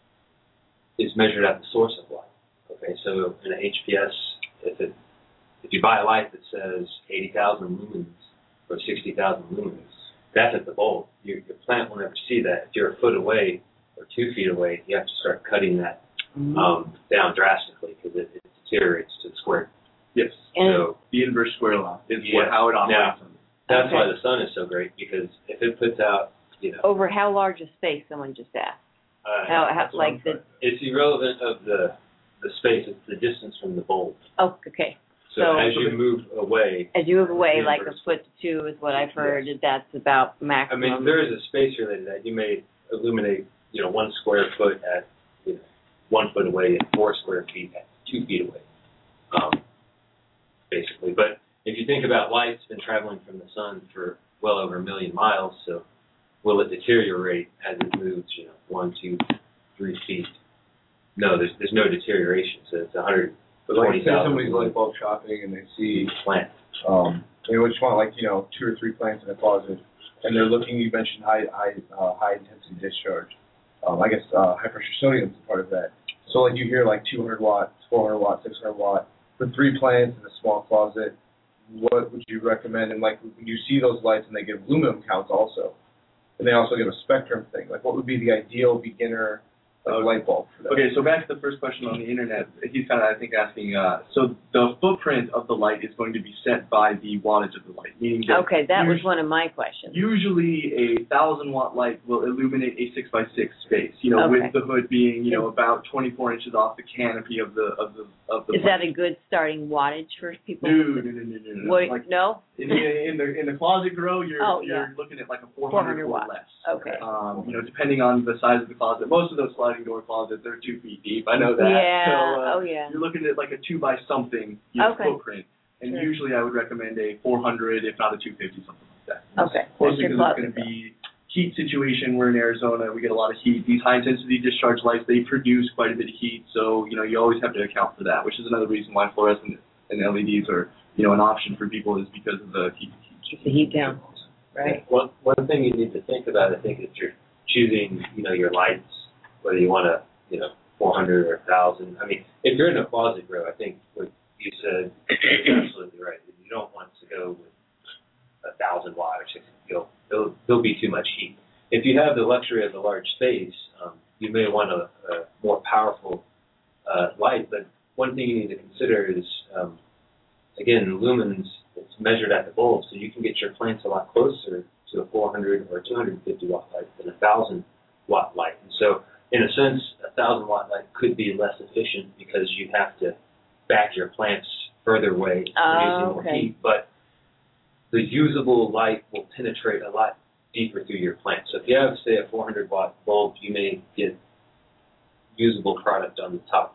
is measured at the source of light. Okay, so in an H P S, if it if you buy a light that says eighty thousand lumens or sixty thousand lumens, that's at the bulb. Your, your plant will never see that. If you're a foot away or two feet away, you have to start cutting that um, down drastically because it, it deteriorates to the square. Yes. And so the inverse square law is yeah. what, how it operates. Now, that's okay. why the sun is so great, because if it puts out, you know, over how large a space? Someone just asked. uh, How, how like the? it's irrelevant of the the space. It's the distance from the bulb. Oh, okay. So, So- as you move away, As you move away, the like a inverse. foot to two is what I've heard. Yes. That that's about I maximum. mean, there is a space related to that. You may illuminate, you know, one square foot at, you know, one foot away and four square feet at two feet away, um, basically. But if you think about light, it's been traveling from the sun for well over a million miles, so will it deteriorate as it moves, you know, one, two, three feet? No, there's there's no deterioration, so it's one hundred But like, twenty say thousand somebody's light bulb shopping and they see, plant. um, they just want like, you know, two or three plants in a closet, and they're looking, you mentioned high, high, uh, high intensity discharge. Um, I guess, uh, high pressure sodium is part of that. So like you hear like two hundred watt, four hundred watt, six hundred watt, with three plants in a small closet, what would you recommend? And like, when you see those lights and they give luminum counts also, and they also give a spectrum thing, like what would be the ideal beginner like, Okay. light bulb for that? Okay, so back to the first question on the internet. He's kind of, I think, asking, uh, so the footprint of the light is going to be set by the wattage of the light, meaning that okay, that was usually, one of my questions. usually a thousand watt light will illuminate a six by six space, you know, Okay. with the hood being, you know, about twenty-four inches off the canopy of the of the of the. Is that a good starting wattage for people? No, no, no, no, no, no. What, Like, no? in the in the in the closet grow, you're Oh, you're yeah. looking at like a four four hundred hundred or watts. less. Okay. Um, you know, depending on the size of the closet. Most of those sliding door closets, they're two feet deep. I know that. Yeah. So, uh, oh, yeah. You're looking at like a two by something you know, Okay. footprint, and Sure. usually I would recommend a four hundred, if not a two fifty, something like that. Okay. Mostly That's your because it's going to closet, be heat situation. We're in Arizona. We get a lot of heat. These high intensity discharge lights, they produce quite a bit of heat. So you know you always have to account for that, which is another reason why fluorescent and L E Ds are you know an option for people is because of the heat. Keep the heat down. Right. One one thing you need to think about, I think, if you're choosing, you know, your lights, whether you want to, you know, four hundred or one thousand. I mean, if you're in a closet grow, I think what you said is absolutely right. You don't want to go with a thousand watt or six. You'll, there'll, there'll be too much heat. If you have the luxury of a large space, um, you may want a, a more powerful uh, light. But one thing you need to consider is, um, again, lumens. It's measured at the bulb, so you can get your plants a lot closer to a four hundred or two hundred fifty watt light than a one thousand watt light. And so, in a sense, a one thousand watt light could be less efficient because you have to back your plants further away, Oh, producing more okay. heat. But the usable light will penetrate a lot deeper through your plant. So if you have, say, a four hundred watt bulb, you may get usable product on the top,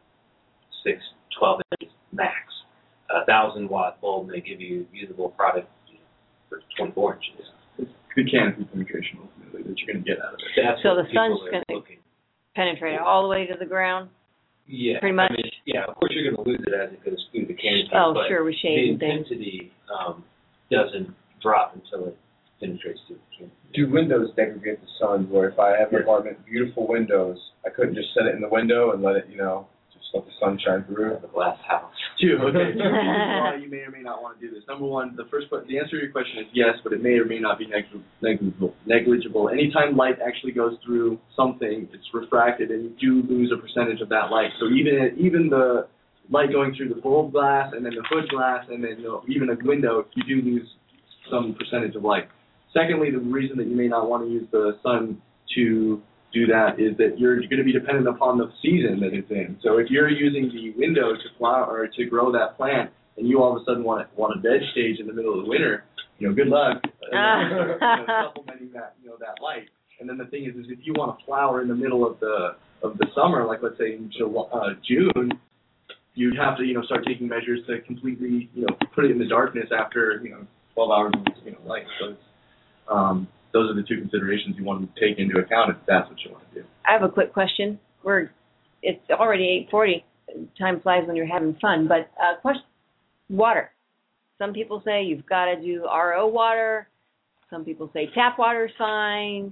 six, twelve inches max. A thousand watt bulb may give you usable product for twenty-four inches. It's good canopy penetration ultimately that you're going to get out of it. That's So what the sun's people are gonna- looking. Penetrate all the way to the ground. Yeah, pretty much. I mean, yeah, of course you're going to lose it as it goes through the canopy. Oh, but sure, with shade the and things. intensity um, doesn't drop until it penetrates through the canopy. do windows segregate the sun? Where if I have an apartment, beautiful windows, I couldn't just set it in the window and let it, you know, just let the sun shine through? The glass house. Two, okay. Two reasons why you may or may not want to do this. Number one, the first, the answer to your question is yes, but it may or may not be negligible. Negligible. Anytime light actually goes through something, it's refracted, and you do lose a percentage of that light. So even even the light going through the bulb glass and then the hood glass and then, you know, even a window, you do lose some percentage of light. Secondly, the reason that you may not want to use the sun to do that is that you're going to be dependent upon the season that it's in. So if you're using the window to flower or to grow that plant, and you all of a sudden want to, want a veg stage in the middle of the winter, you know, good luck uh, you know, supplementing that, you know, that light. And then the thing is, is if you want to flower in the middle of the of the summer, like let's say in July, uh, June, you'd have to, you know, start taking measures to completely, you know, put it in the darkness after, you know, twelve hours of, you know, light. So it's, um, those are the two considerations you want to take into account if that's what you want to do. I have a quick question. We're it's already eight forty. Time flies when you're having fun. But uh, question: water. Some people say you've got to do R O water. Some people say tap water's fine.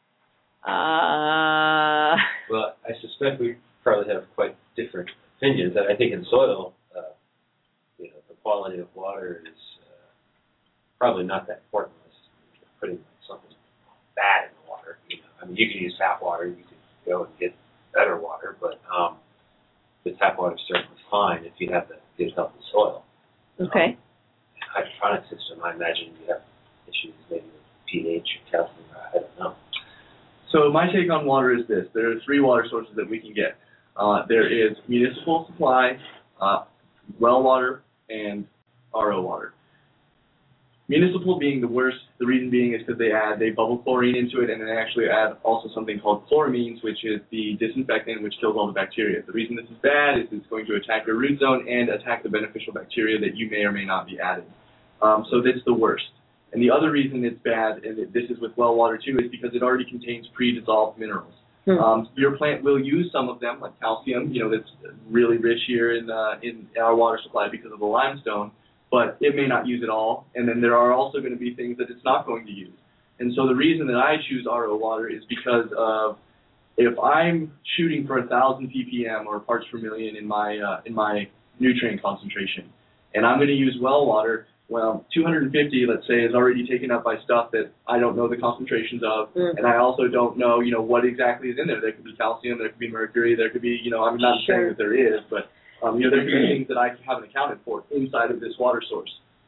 Uh, well, I suspect we probably have quite different opinions. I think in soil, uh, you know, the quality of water is uh, probably not that important. Putting something bad in the water, you know. I mean, you can use tap water. You can go and get better water, but um, the tap water is certainly fine if you have the good healthy soil. Okay. Um, hydroponic system, I imagine you have issues maybe with pH or calcium. I don't know. So my take on water is this: there are three water sources that we can get. Uh, there is municipal supply, uh, well water, and R O water. Municipal being the worst, the reason being is because they add, they bubble chlorine into it, and they actually add also something called chloramines, which is the disinfectant which kills all the bacteria. The reason this is bad is it's going to attack your root zone and attack the beneficial bacteria that you may or may not be adding. Um, so that's the worst. And the other reason it's bad, and this is with well water too, is because it already contains pre-dissolved minerals. Hmm. Um, your plant will use some of them, like calcium, you know, that's really rich here in, uh, in our water supply because of the limestone, but it may not use it all. And then there are also going to be things that it's not going to use. And so the reason that I choose R O water is because of if I'm shooting for one thousand p p m or parts per million in my uh, in my nutrient concentration, and I'm going to use well water, well, two hundred fifty, let's say, is already taken up by stuff that I don't know the concentrations of, mm. and I also don't know, you know, what exactly is in there. There could be calcium, there could be mercury, there could be, you know, I'm not sure. saying that there is, but Um, you know, there could be things that I haven't accounted for inside of this water source.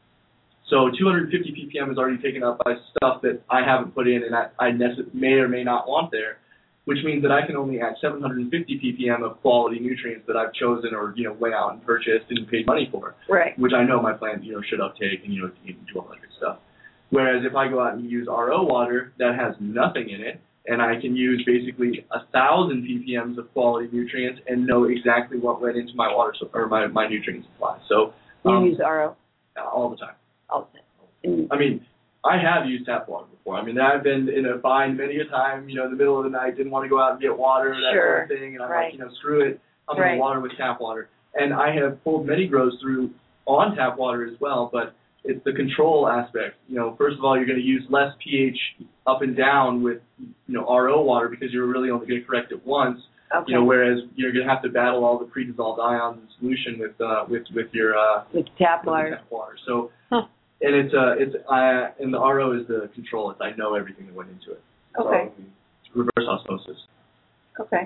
So two hundred fifty p p m is already taken up by stuff that I haven't put in and I, I may or may not want there, which means that I can only add seven hundred fifty p p m of quality nutrients that I've chosen or, you know, went out and purchased and paid money for, right. which I know my plant, you know, should uptake and, you know, do all that good stuff. Whereas if I go out and use R O water that has nothing in it, and I can use basically a thousand p p m's of quality nutrients and know exactly what went into my water so, or my, my nutrient supply. So um, you use R O all the time. All the time. I mean, I have used tap water before. I mean, I've been in a bind many a time. You know, in the middle of the night, didn't want to go out and get water, that sure. kind of thing, and I'm right. like, you know, screw it. I'm right. going to water with tap water. And I have pulled many grows through on tap water as well, but it's the control aspect. You know, first of all, you're going to use less pH up and down with, you know, R O water because you're really only going to correct it once. Okay. You know, whereas you're going to have to battle all the pre-dissolved ions in solution with uh, with with your uh, with tap with water. Tap water. So, huh. and it's uh it's uh and the R O is the control. It's I know everything that went into it. Okay. So, reverse osmosis. Okay.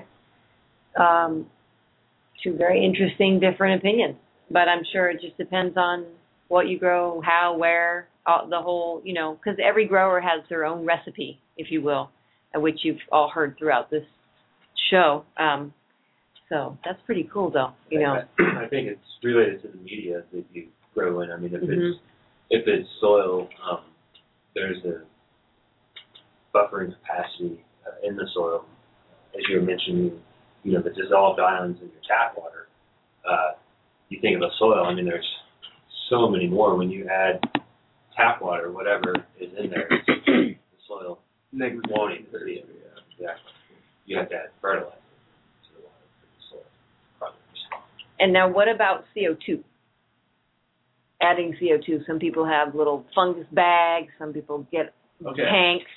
Um, two very interesting, different opinions, but I'm sure it just depends on what you grow, how, where, all, the whole, you know, because every grower has their own recipe, if you will, which you've all heard throughout this show. Um, so that's pretty cool, though. You know, I, I think it's related to the media that you grow in. I mean, if mm-hmm. it's if it's soil, um, there's a buffering capacity uh, in the soil, as you were mentioning. You know, the dissolved ions in your tap water. Uh, you think of a soil. I mean, there's so many more. When you add tap water, whatever is in there, the soil won't even see it. Yeah. Exactly. You have to add fertilizer to the water for the soil. And now what about C O two? Adding C O two. Some people have little fungus bags. Some people get okay. tanks.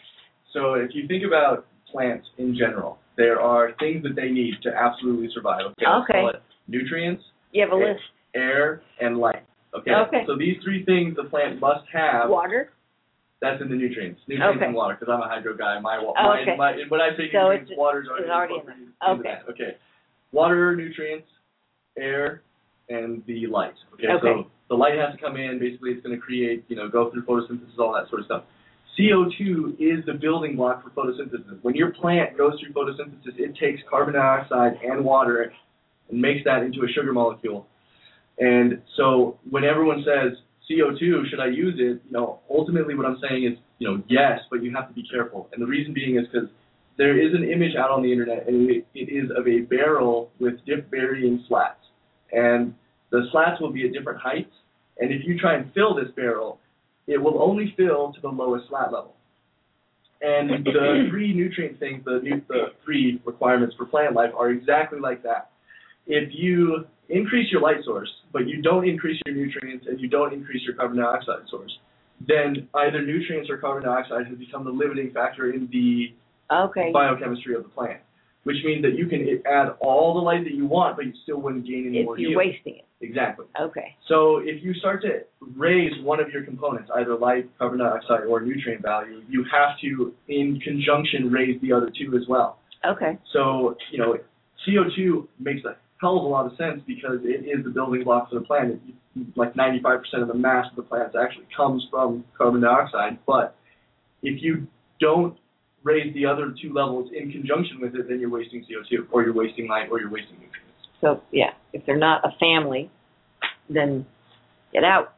So if you think about plants in general, there are things that they need to absolutely survive. Okay. Let's Okay. call it nutrients, You have a air, list. air, and light. Okay. Okay. So these three things the plant must have. Water. That's in the nutrients. Nutrients Okay. and water, because I'm a hydro guy. My, Oh, my, okay. my, when I say So nutrients, it's- water's already, it's already in incorporated there. into Okay. that. Okay. Water, nutrients, air, and the light. Okay. Okay. So the light has to come in. Basically, it's going to create, you know, go through photosynthesis, all that sort of stuff. C O two is the building block for photosynthesis. When your plant goes through photosynthesis, it takes carbon dioxide and water and makes that into a sugar molecule. And so when everyone says C O two, should I use it? You know, ultimately what I'm saying is, you know, yes, but you have to be careful. And the reason being is because there is an image out on the internet, and it, it is of a barrel with dip varying slats. And the slats will be at different heights. And if you try and fill this barrel, it will only fill to the lowest slat level. And the three nutrient things, the, nu- the three requirements for plant life are exactly like that. If you increase your light source, but you don't increase your nutrients and you don't increase your carbon dioxide source, then either nutrients or carbon dioxide has become the limiting factor in the Okay. biochemistry of the plant, which means that you can add all the light that you want, but you still wouldn't gain any If more you're yield. wasting it. Exactly. Okay. So if you start to raise one of your components, either light, carbon dioxide, or nutrient value, you have to, in conjunction, raise the other two as well. Okay. So, you know, C O two makes a hell of a lot of sense because it is the building block for the plant. It, like ninety-five percent of the mass of the plants actually comes from carbon dioxide. But if you don't raise the other two levels in conjunction with it, then you're wasting C O two, or you're wasting light, or you're wasting nutrients. So, yeah, if they're not a family, then get out.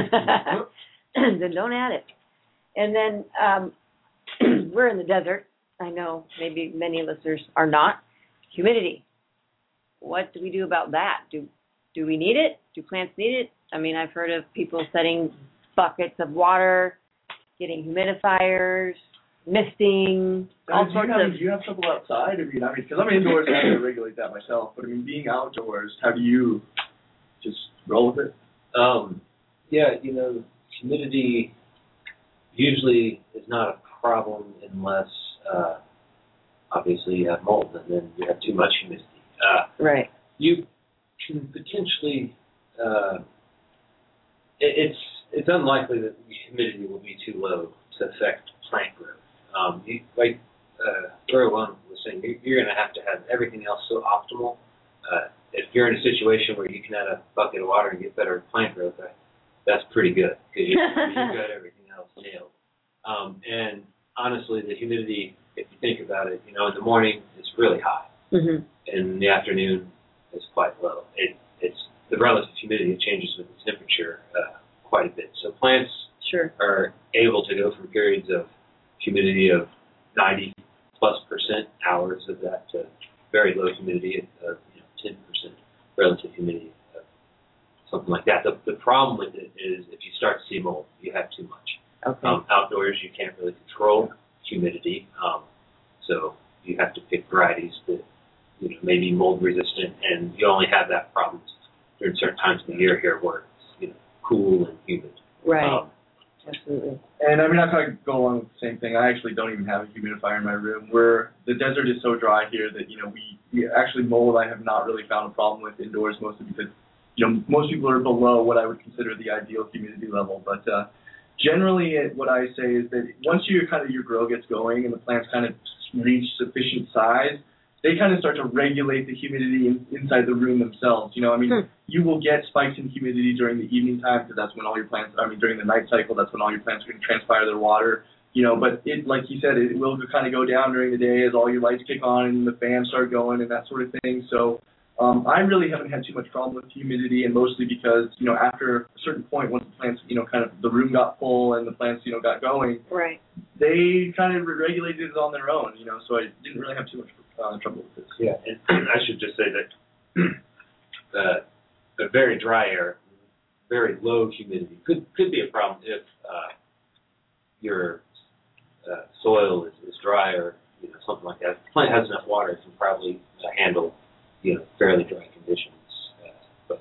Then don't add it. And then um, we're in the desert. I know maybe many listeners are not. Humidity. What do we do about that? Do do we need it? Do plants need it? I mean, I've heard of people setting buckets of water, getting humidifiers, misting, all do sorts you have, of... Do you have trouble outside? I mean, I mean, because I'm indoors and I have to regulate that myself. But I mean, being outdoors, how do you just roll with it? Um, yeah, you know, humidity usually is not a problem unless, uh, obviously, you have mold, and then you have too much humidity. Uh, Right. you can potentially, uh, it, it's it's unlikely that the humidity will be too low to affect plant growth. Um, you, like uh, Rowan was saying, you're, you're going to have to have everything else so optimal. Uh, if you're in a situation where you can add a bucket of water and get better plant growth, that, that's pretty good because you, you've got everything else nailed. Um, and honestly, the humidity, if you think about it, you know, in the morning it's really high. Mm-hmm. In the afternoon, it's quite low. It, it's the relative humidity changes with the temperature uh, quite a bit. So plants Sure. are able to go from periods of humidity of ninety plus percent hours of that to very low humidity of you know, ten percent relative humidity, of something like that. The, the problem with it is if you start to see mold, you have too much. Okay. Um, outdoors, you can't really control humidity, um, so you have to pick varieties that you know, may be mold resistant, and you only have that problem during certain times of the year here where it's you know, cool and humid. Right. Um, Absolutely. And I mean, I kind of go along with the same thing. I actually don't even have a humidifier in my room. Where the desert is so dry here that, you know, we, we actually mold I have not really found a problem with indoors, mostly because, you know, most people are below what I would consider the ideal humidity level. But uh, generally it, what I say is that once your kind of your grow gets going and the plants kind of reach sufficient size, they kind of start to regulate the humidity in, inside the room themselves. You know, I mean, Hmm. you will get spikes in humidity during the evening time because that's when all your plants, I mean, during the night cycle, that's when all your plants are going to transpire their water. You know, but it, like you said, it will kind of go down during the day as all your lights kick on and the fans start going and that sort of thing. So um, I really haven't had too much problem with humidity, and mostly because, you know, after a certain point, once the plants, you know, kind of the room got full and the plants, you know, got going, Right. they kind of regulated it on their own, you know, so I didn't really have too much uh, trouble with this. Yeah, and I should just say that uh, a very dry air, very low humidity could could be a problem if uh, your uh, soil is, is dry or you know something like that. If the plant has enough water, it can probably uh, handle you know fairly dry conditions. Uh, but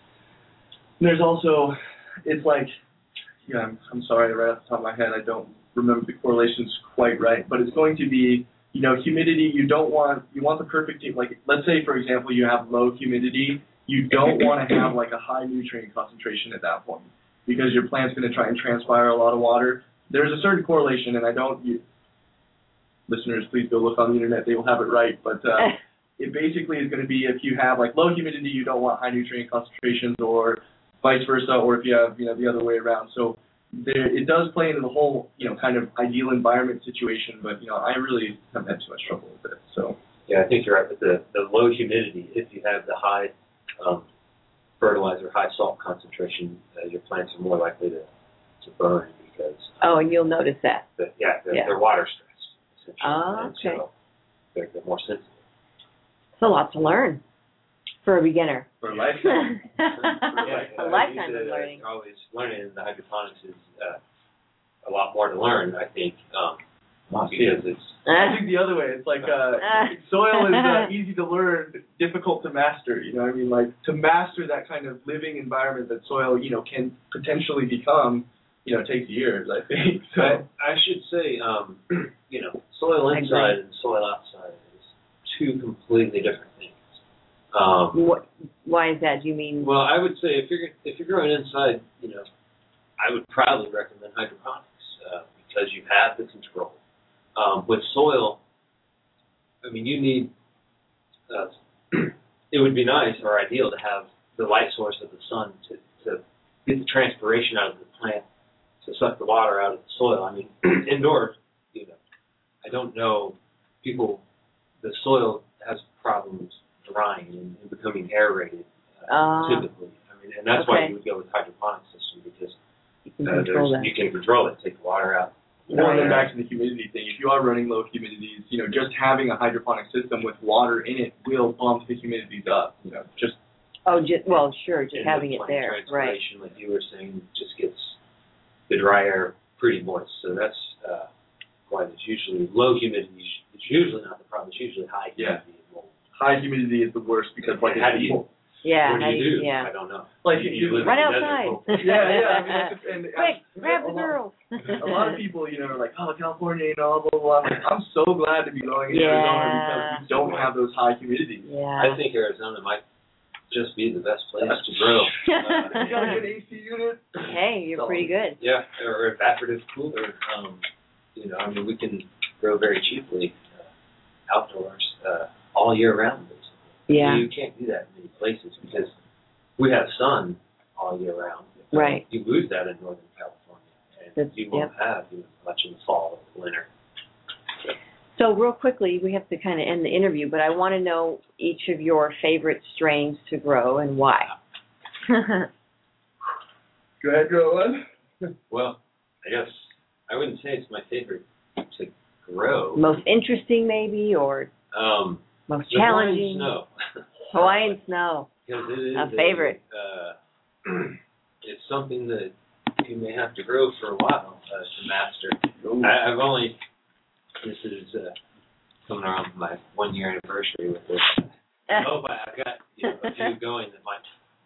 There's also, it's like, yeah, I'm, I'm sorry, right off the top of my head, I don't remember the correlations quite right, but it's going to be, you know, humidity. You don't want you want the perfect, like let's say for example you have low humidity. You don't want to have like a high nutrient concentration at that point because your plant's going to try and transpire a lot of water. There's a certain correlation, and I don't. You, listeners, please go look on the internet. They will have it right, but uh, it basically is going to be if you have like low humidity, you don't want high nutrient concentrations, or vice versa, or if you have you know the other way around. So there, it does play into the whole you know kind of ideal environment situation. But you know I really haven't had too much trouble with it. So yeah, I think you're right with the the low humidity. If you have the high Um, fertilizer, high salt concentration, uh, your plants are more likely to, to burn because. Oh, and you'll notice that. The, yeah, they're, yeah, they're water stressed, essentially. Oh, and okay. So they're, they're more sensitive. It's a lot to learn for a beginner. For a lifetime. yeah, a lifetime of uh, learning. Always learning. The hydroponics is uh, a lot more to learn, I think, um, because it's. I think the other way. It's like uh, soil is uh, easy to learn, difficult to master. You know what I mean? Like to master that kind of living environment that soil, you know, can potentially become, you know, takes years, I think. So I, I should say, um, you know, soil inside and soil outside is two completely different things. Um, what? Why is that? Do you mean? Well, I would say if you're if you're growing inside, you know, I would probably recommend hydroponics uh, because you have the control. Um, with soil, I mean, you need, uh, it would be nice or ideal to have the light source of the sun to, to get the transpiration out of the plant, to suck the water out of the soil. I mean, indoors, you know, I don't know, people, the soil has problems drying and, and becoming aerated uh, uh, typically. I mean, and that's okay. why you would go with hydroponic system because you can, uh, control that. you can control it, take the water out. Well, and then back to the humidity thing. If you are running low humidities, you know, just having a hydroponic system with water in it will bump the humidities up. You know, just oh, just well, sure, just having it there, right? Transpiration, like you were saying, just gets the dry air pretty moist. So that's uh, why it's usually low humidity. It's usually not the problem. It's usually high humidity. Yeah. High humidity is the worst because, like, how do you? Yeah, what do how you do you, do? yeah. I don't know. Like you, you, you live run in the outside. desert. yeah, yeah. I mean, that's just, and, quick, and, grab the lot, girls. a lot of people, you know, are like, oh, California, you know, blah blah blah. I'm, like, I'm so glad to be going in yeah. Arizona because we don't have those high humidities. Yeah. I think Arizona might just be the best place to grow. Uh, you got a good A C unit. Hey, you're so, pretty good. Yeah, or evaporative cooler. Um, you know, I mean, we can grow very cheaply uh, outdoors uh, all year round, basically. Yeah. You can't do that in many places because we have sun all year round. Right. You lose that in Northern California, and That's, you won't yep. have you know, much in the fall or the winter. So real quickly, we have to kind of end the interview, but I want to know each of your favorite strains to grow and why. Go ahead, go on. Well, I guess I wouldn't say it's my favorite to grow. Most interesting, maybe, or um, most the challenging. Hawaiian snow. Hawaiian snow. Because it is a favorite. A, uh, it's something that you may have to grow for a while uh, to master. I, I've only, this is uh, coming around my one year anniversary with this. I hope I, I've got you know, a few going that might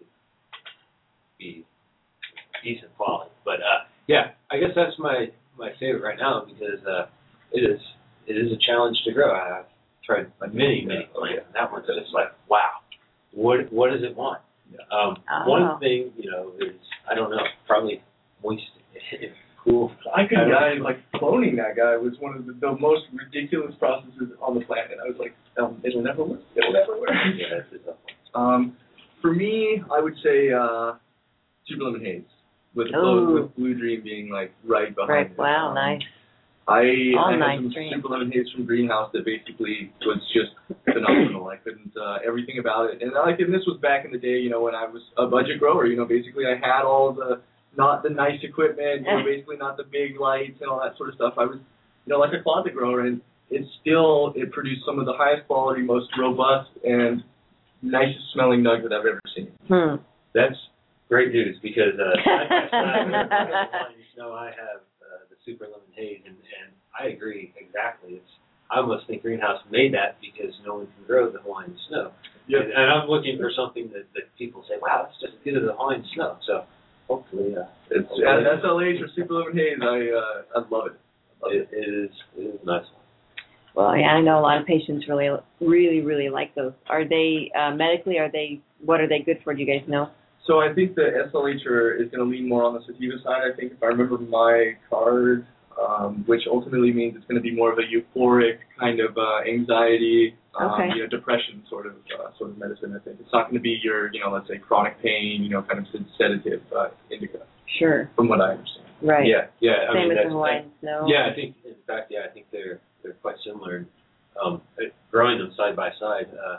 be decent quality. But uh, yeah, I guess that's my, my favorite right now because uh, it is it is a challenge to grow. I've tried many, many plants, and that one's just like, wow. What what does it want? Um, oh. One thing, you know, is, I don't know, probably moist, cool. I could guy, like, cloning that guy was one of the, the most ridiculous processes on the planet. I was like, um, it'll never work. It'll never work. Yeah, that's a tough one. Um, for me, I would say uh, Super Lemon Haze, with, oh. with Blue Dream being, like, right behind right. it. Wow, um, nice. I, All I nice had some dream. Super Lemon Haze from Greenhouse that basically was just phenomenal. I couldn't, uh, everything about it. And like, and this was back in the day, you know, when I was a budget grower, you know, basically I had all the, not the nice equipment, you know, basically not the big lights and all that sort of stuff. I was, you know, like a closet grower, and it still, it produced some of the highest quality, most robust, and nicest smelling nugs that I've ever seen. Hmm. That's great news because uh, I, I, you know, I have uh, the Super Lemon Haze, and, and I agree exactly. It's I almost think Greenhouse made that because no one can grow the Hawaiian snow. Yep. And, and I'm looking for something that, that people say, wow, it's just as good as the Hawaiian snow. So hopefully, uh, it's hopefully at S L H or Super Lemon Haze. I uh, I love it. It, it is it is a nice one. Well, yeah, I know a lot of patients really, really, really like those. Are they uh, medically? Are they? What are they good for? Do you guys know? So I think the S L H is going to lean more on the sativa side. I think if I remember my card, um, which ultimately means it's going to be more of a euphoric kind of uh, anxiety, um, Okay. you know, depression sort of uh, sort of medicine. I think it's not going to be your, you know, let's say chronic pain, you know, kind of sedative uh, indica. Sure. From what I understand. Right. Yeah, yeah. I Same mean, as that's, the Hawaiian snow. Yeah, I think in fact, yeah, I think they're they're quite similar. Um, growing them side by side, uh,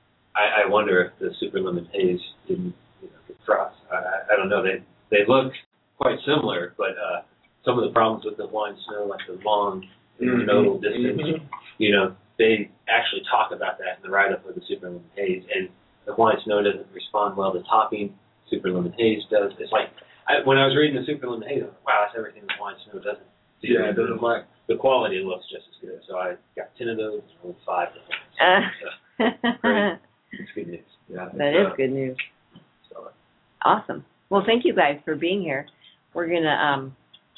I, I wonder if the super lemon haze didn't you know, get frost. I, I don't know. They they look quite similar, but uh, some of the problems with the Hawaiian snow, like the long mm-hmm. nodal distance, mm-hmm. you know, they actually talk about that in the write-up of the super lemon haze. And the Hawaiian snow doesn't respond well to topping. Super lemon haze does. It's like I, when I was reading the super lemon haze, I was like, wow, that's everything the Hawaiian snow doesn't. Yeah, it doesn't like. The quality looks just as good. So I got ten of those and only five of them. So, Uh, great. It's good news. Yeah, that is uh, good news. So. Awesome. Well, thank you guys for being here. We're going to, um,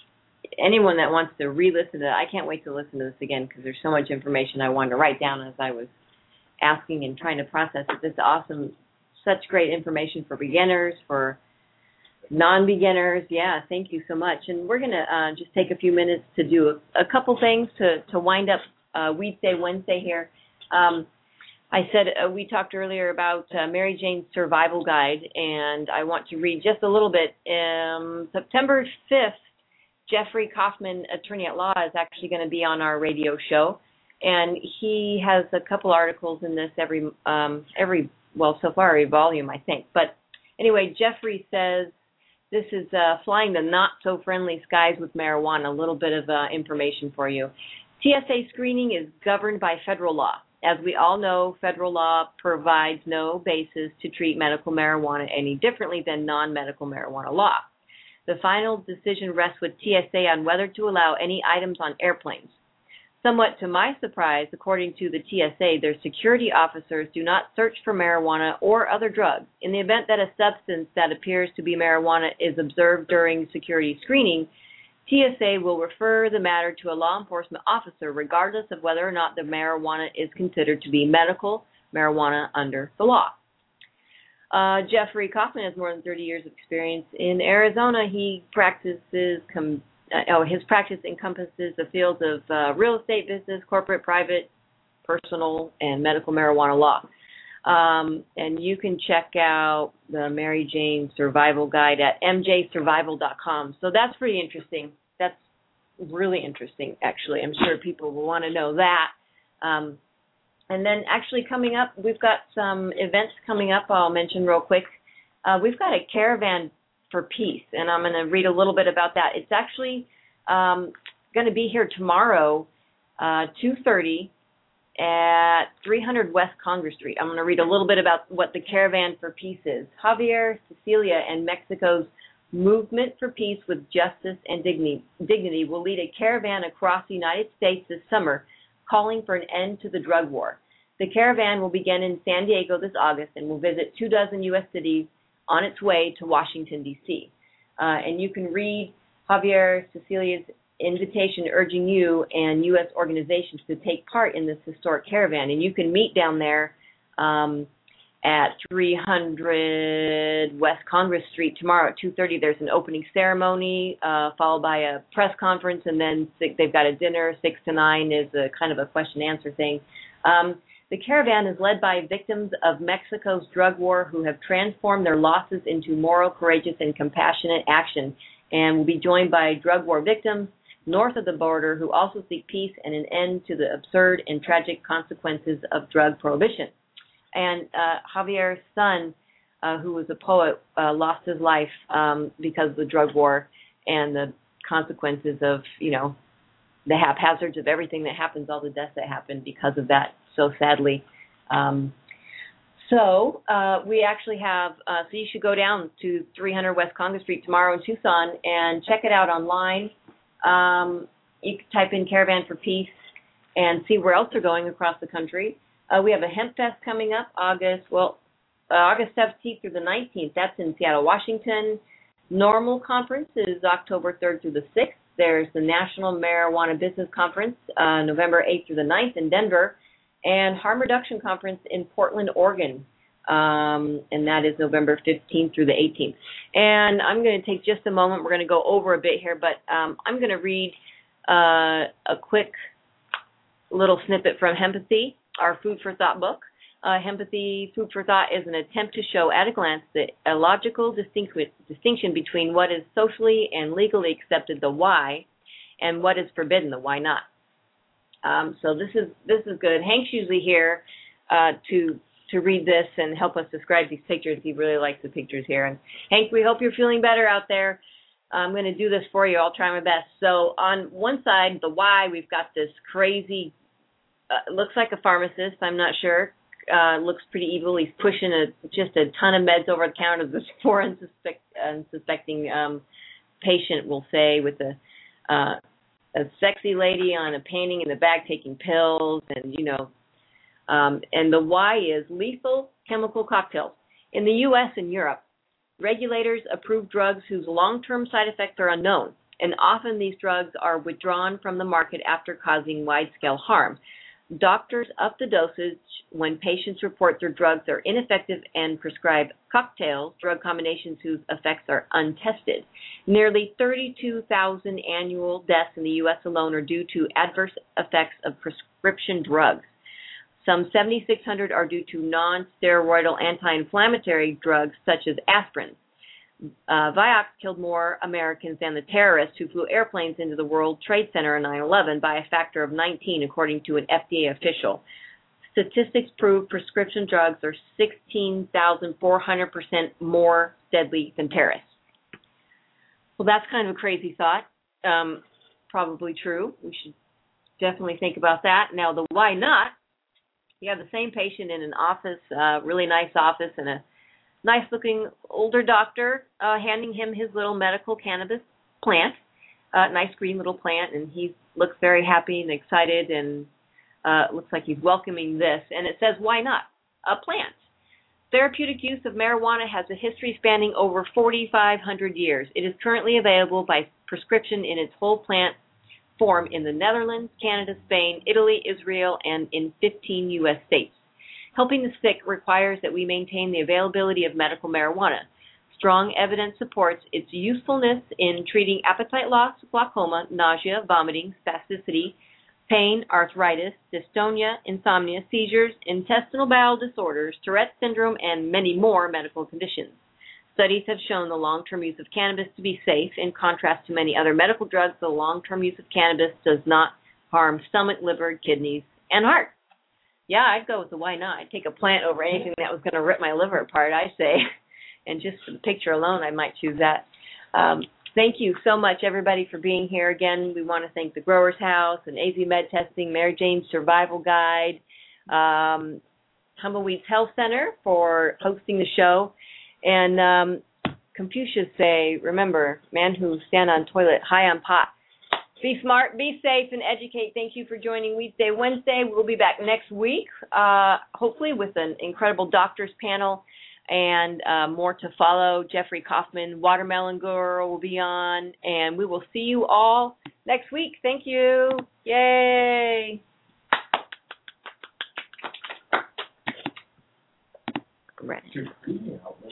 anyone that wants to re-listen to it, I can't wait to listen to this again because there's so much information I wanted to write down as I was asking and trying to process it. It's awesome. Such great information for beginners, for non-beginners. Yeah, thank you so much. And we're going to uh, just take a few minutes to do a, a couple things to, to wind up uh, Weed Day Wednesday here. Um, I said uh, we talked earlier about uh, Mary Jane's Survival Guide, and I want to read just a little bit. Um, September fifth, Jeffrey Kaufman, attorney at law, is actually going to be on our radio show, and he has a couple articles in this every, um, every well, so far every volume, I think. But anyway, Jeffrey says this is uh, flying the not-so-friendly skies with marijuana, a little bit of uh, information for you. T S A screening is governed by federal law. As we all know, federal law provides no basis to treat medical marijuana any differently than non-medical marijuana law. The final decision rests with T S A on whether to allow any items on airplanes. Somewhat to my surprise, according to the T S A, their security officers do not search for marijuana or other drugs. In the event that a substance that appears to be marijuana is observed during security screening, T S A will refer the matter to a law enforcement officer regardless of whether or not the marijuana is considered to be medical marijuana under the law. Uh, Jeffrey Kaufman has more than thirty years of experience in Arizona. He practices, com- uh, oh, his practice encompasses the fields of uh, real estate, business, corporate, private, personal, and medical marijuana law. Um, and you can check out the Mary Jane Survival Guide at m j survival dot com. So that's pretty interesting. That's really interesting, actually. I'm sure people will want to know that. Um, and then actually coming up, we've got some events coming up I'll mention real quick. Uh, we've got a Caravan for Peace, and I'm going to read a little bit about that. It's actually um, going to be here tomorrow, uh, two thirty. At three hundred West Congress Street. I'm going to read a little bit about what the Caravan for Peace is. Javier, Cecilia, and Mexico's Movement for Peace with Justice and Dignity, Dignity will lead a caravan across the United States this summer, calling for an end to the drug war. The caravan will begin in San Diego this August and will visit two dozen U S cities on its way to Washington, D C Uh, and you can read Javier, Cecilia's invitation urging you and U S organizations to take part in this historic caravan. And you can meet down there um, at three hundred West Congress Street tomorrow at two thirty. There's an opening ceremony uh, followed by a press conference, and then they've got a dinner. Six to nine is a kind of a question-answer thing. Um, the caravan is led by victims of Mexico's drug war who have transformed their losses into moral, courageous, and compassionate action, and will be joined by drug war victims north of the border who also seek peace and an end to the absurd and tragic consequences of drug prohibition. And uh, Javier's son, uh, who was a poet, uh, lost his life um, because of the drug war and the consequences of, you know, the haphazards of everything that happens, all the deaths that happened because of that, so sadly. Um, so uh, we actually have, uh, so you should go down to three hundred West Congress Street tomorrow in Tucson and check it out online. Um, you can type in Caravan for Peace and see where else they're going across the country. Uh, we have a Hemp Fest coming up August, well, uh, August seventeenth through the nineteenth. That's in Seattle, Washington. Normal conference is October third through the sixth. There's the National Marijuana Business Conference, uh, November eighth through the ninth in Denver, and Harm Reduction Conference in Portland, Oregon, um, and that is November fifteenth through the eighteenth. And I'm going to take just a moment. We're going to go over a bit here, but um, I'm going to read uh, a quick little snippet from Hempathy, our Food for Thought book. Uh, Hempathy, Food for Thought, is an attempt to show at a glance the illogical distinction between what is socially and legally accepted, the why, and what is forbidden, the why not. Um, so this is this is good. Hank's usually here uh, to to read this and help us describe these pictures. He really likes the pictures here. And Hank, we hope you're feeling better out there. I'm going to do this for you. I'll try my best. So on one side, the why, we've got this crazy, uh, looks like a pharmacist, I'm not sure. Uh, looks pretty evil. He's pushing a, just a ton of meds over the counter. This poor unsuspect, unsuspecting um, patient, will say, with a, uh, a sexy lady on a painting in the back taking pills, and you know, um, and the why is lethal chemical cocktails. In the U S and Europe, regulators approve drugs whose long-term side effects are unknown, and often these drugs are withdrawn from the market after causing wide-scale harm. Doctors up the dosage when patients report their drugs are ineffective and prescribe cocktails, drug combinations whose effects are untested. Nearly thirty-two thousand annual deaths in the U S alone are due to adverse effects of prescription drugs. Some seventy-six hundred are due to non-steroidal anti-inflammatory drugs such as aspirin. Uh, Vioxx killed more Americans than the terrorists who flew airplanes into the World Trade Center on nine eleven by a factor of nineteen, according to an F D A official. Statistics prove prescription drugs are sixteen thousand four hundred percent more deadly than terrorists. Well, that's kind of a crazy thought. Um, probably true. We should definitely think about that. Now, the why not? You have the same patient in an office, uh, really nice office, and a nice-looking older doctor uh, handing him his little medical cannabis plant, uh, nice green little plant, and he looks very happy and excited, and uh, looks like he's welcoming this. And it says, why not? A plant. Therapeutic use of marijuana has a history spanning over forty-five hundred years. It is currently available by prescription in its whole plant form in the Netherlands, Canada, Spain, Italy, Israel, and in fifteen U S states. Helping the sick requires that we maintain the availability of medical marijuana. Strong evidence supports its usefulness in treating appetite loss, glaucoma, nausea, vomiting, spasticity, pain, arthritis, dystonia, insomnia, seizures, intestinal bowel disorders, Tourette syndrome, and many more medical conditions. Studies have shown the long-term use of cannabis to be safe. In contrast to many other medical drugs, the long-term use of cannabis does not harm stomach, liver, kidneys, and heart. Yeah, I'd go with the why not. I'd take a plant over anything that was going to rip my liver apart, I say. And just for the picture alone, I might choose that. Um, thank you so much, everybody, for being here. Again, we want to thank the Growers House and A Z Med Testing, Mary Jane's Survival Guide, um, Tumbleweeds Health Center for hosting the show. And um, Confucius say, remember, man who stand on toilet, high on pot. Be smart, be safe, and educate. Thank you for joining Weedsday Wednesday. We'll be back next week, uh, hopefully with an incredible doctors panel and uh, more to follow. Jeffrey Kaufman, Watermelon Girl will be on, and we will see you all next week. Thank you. Yay. Right.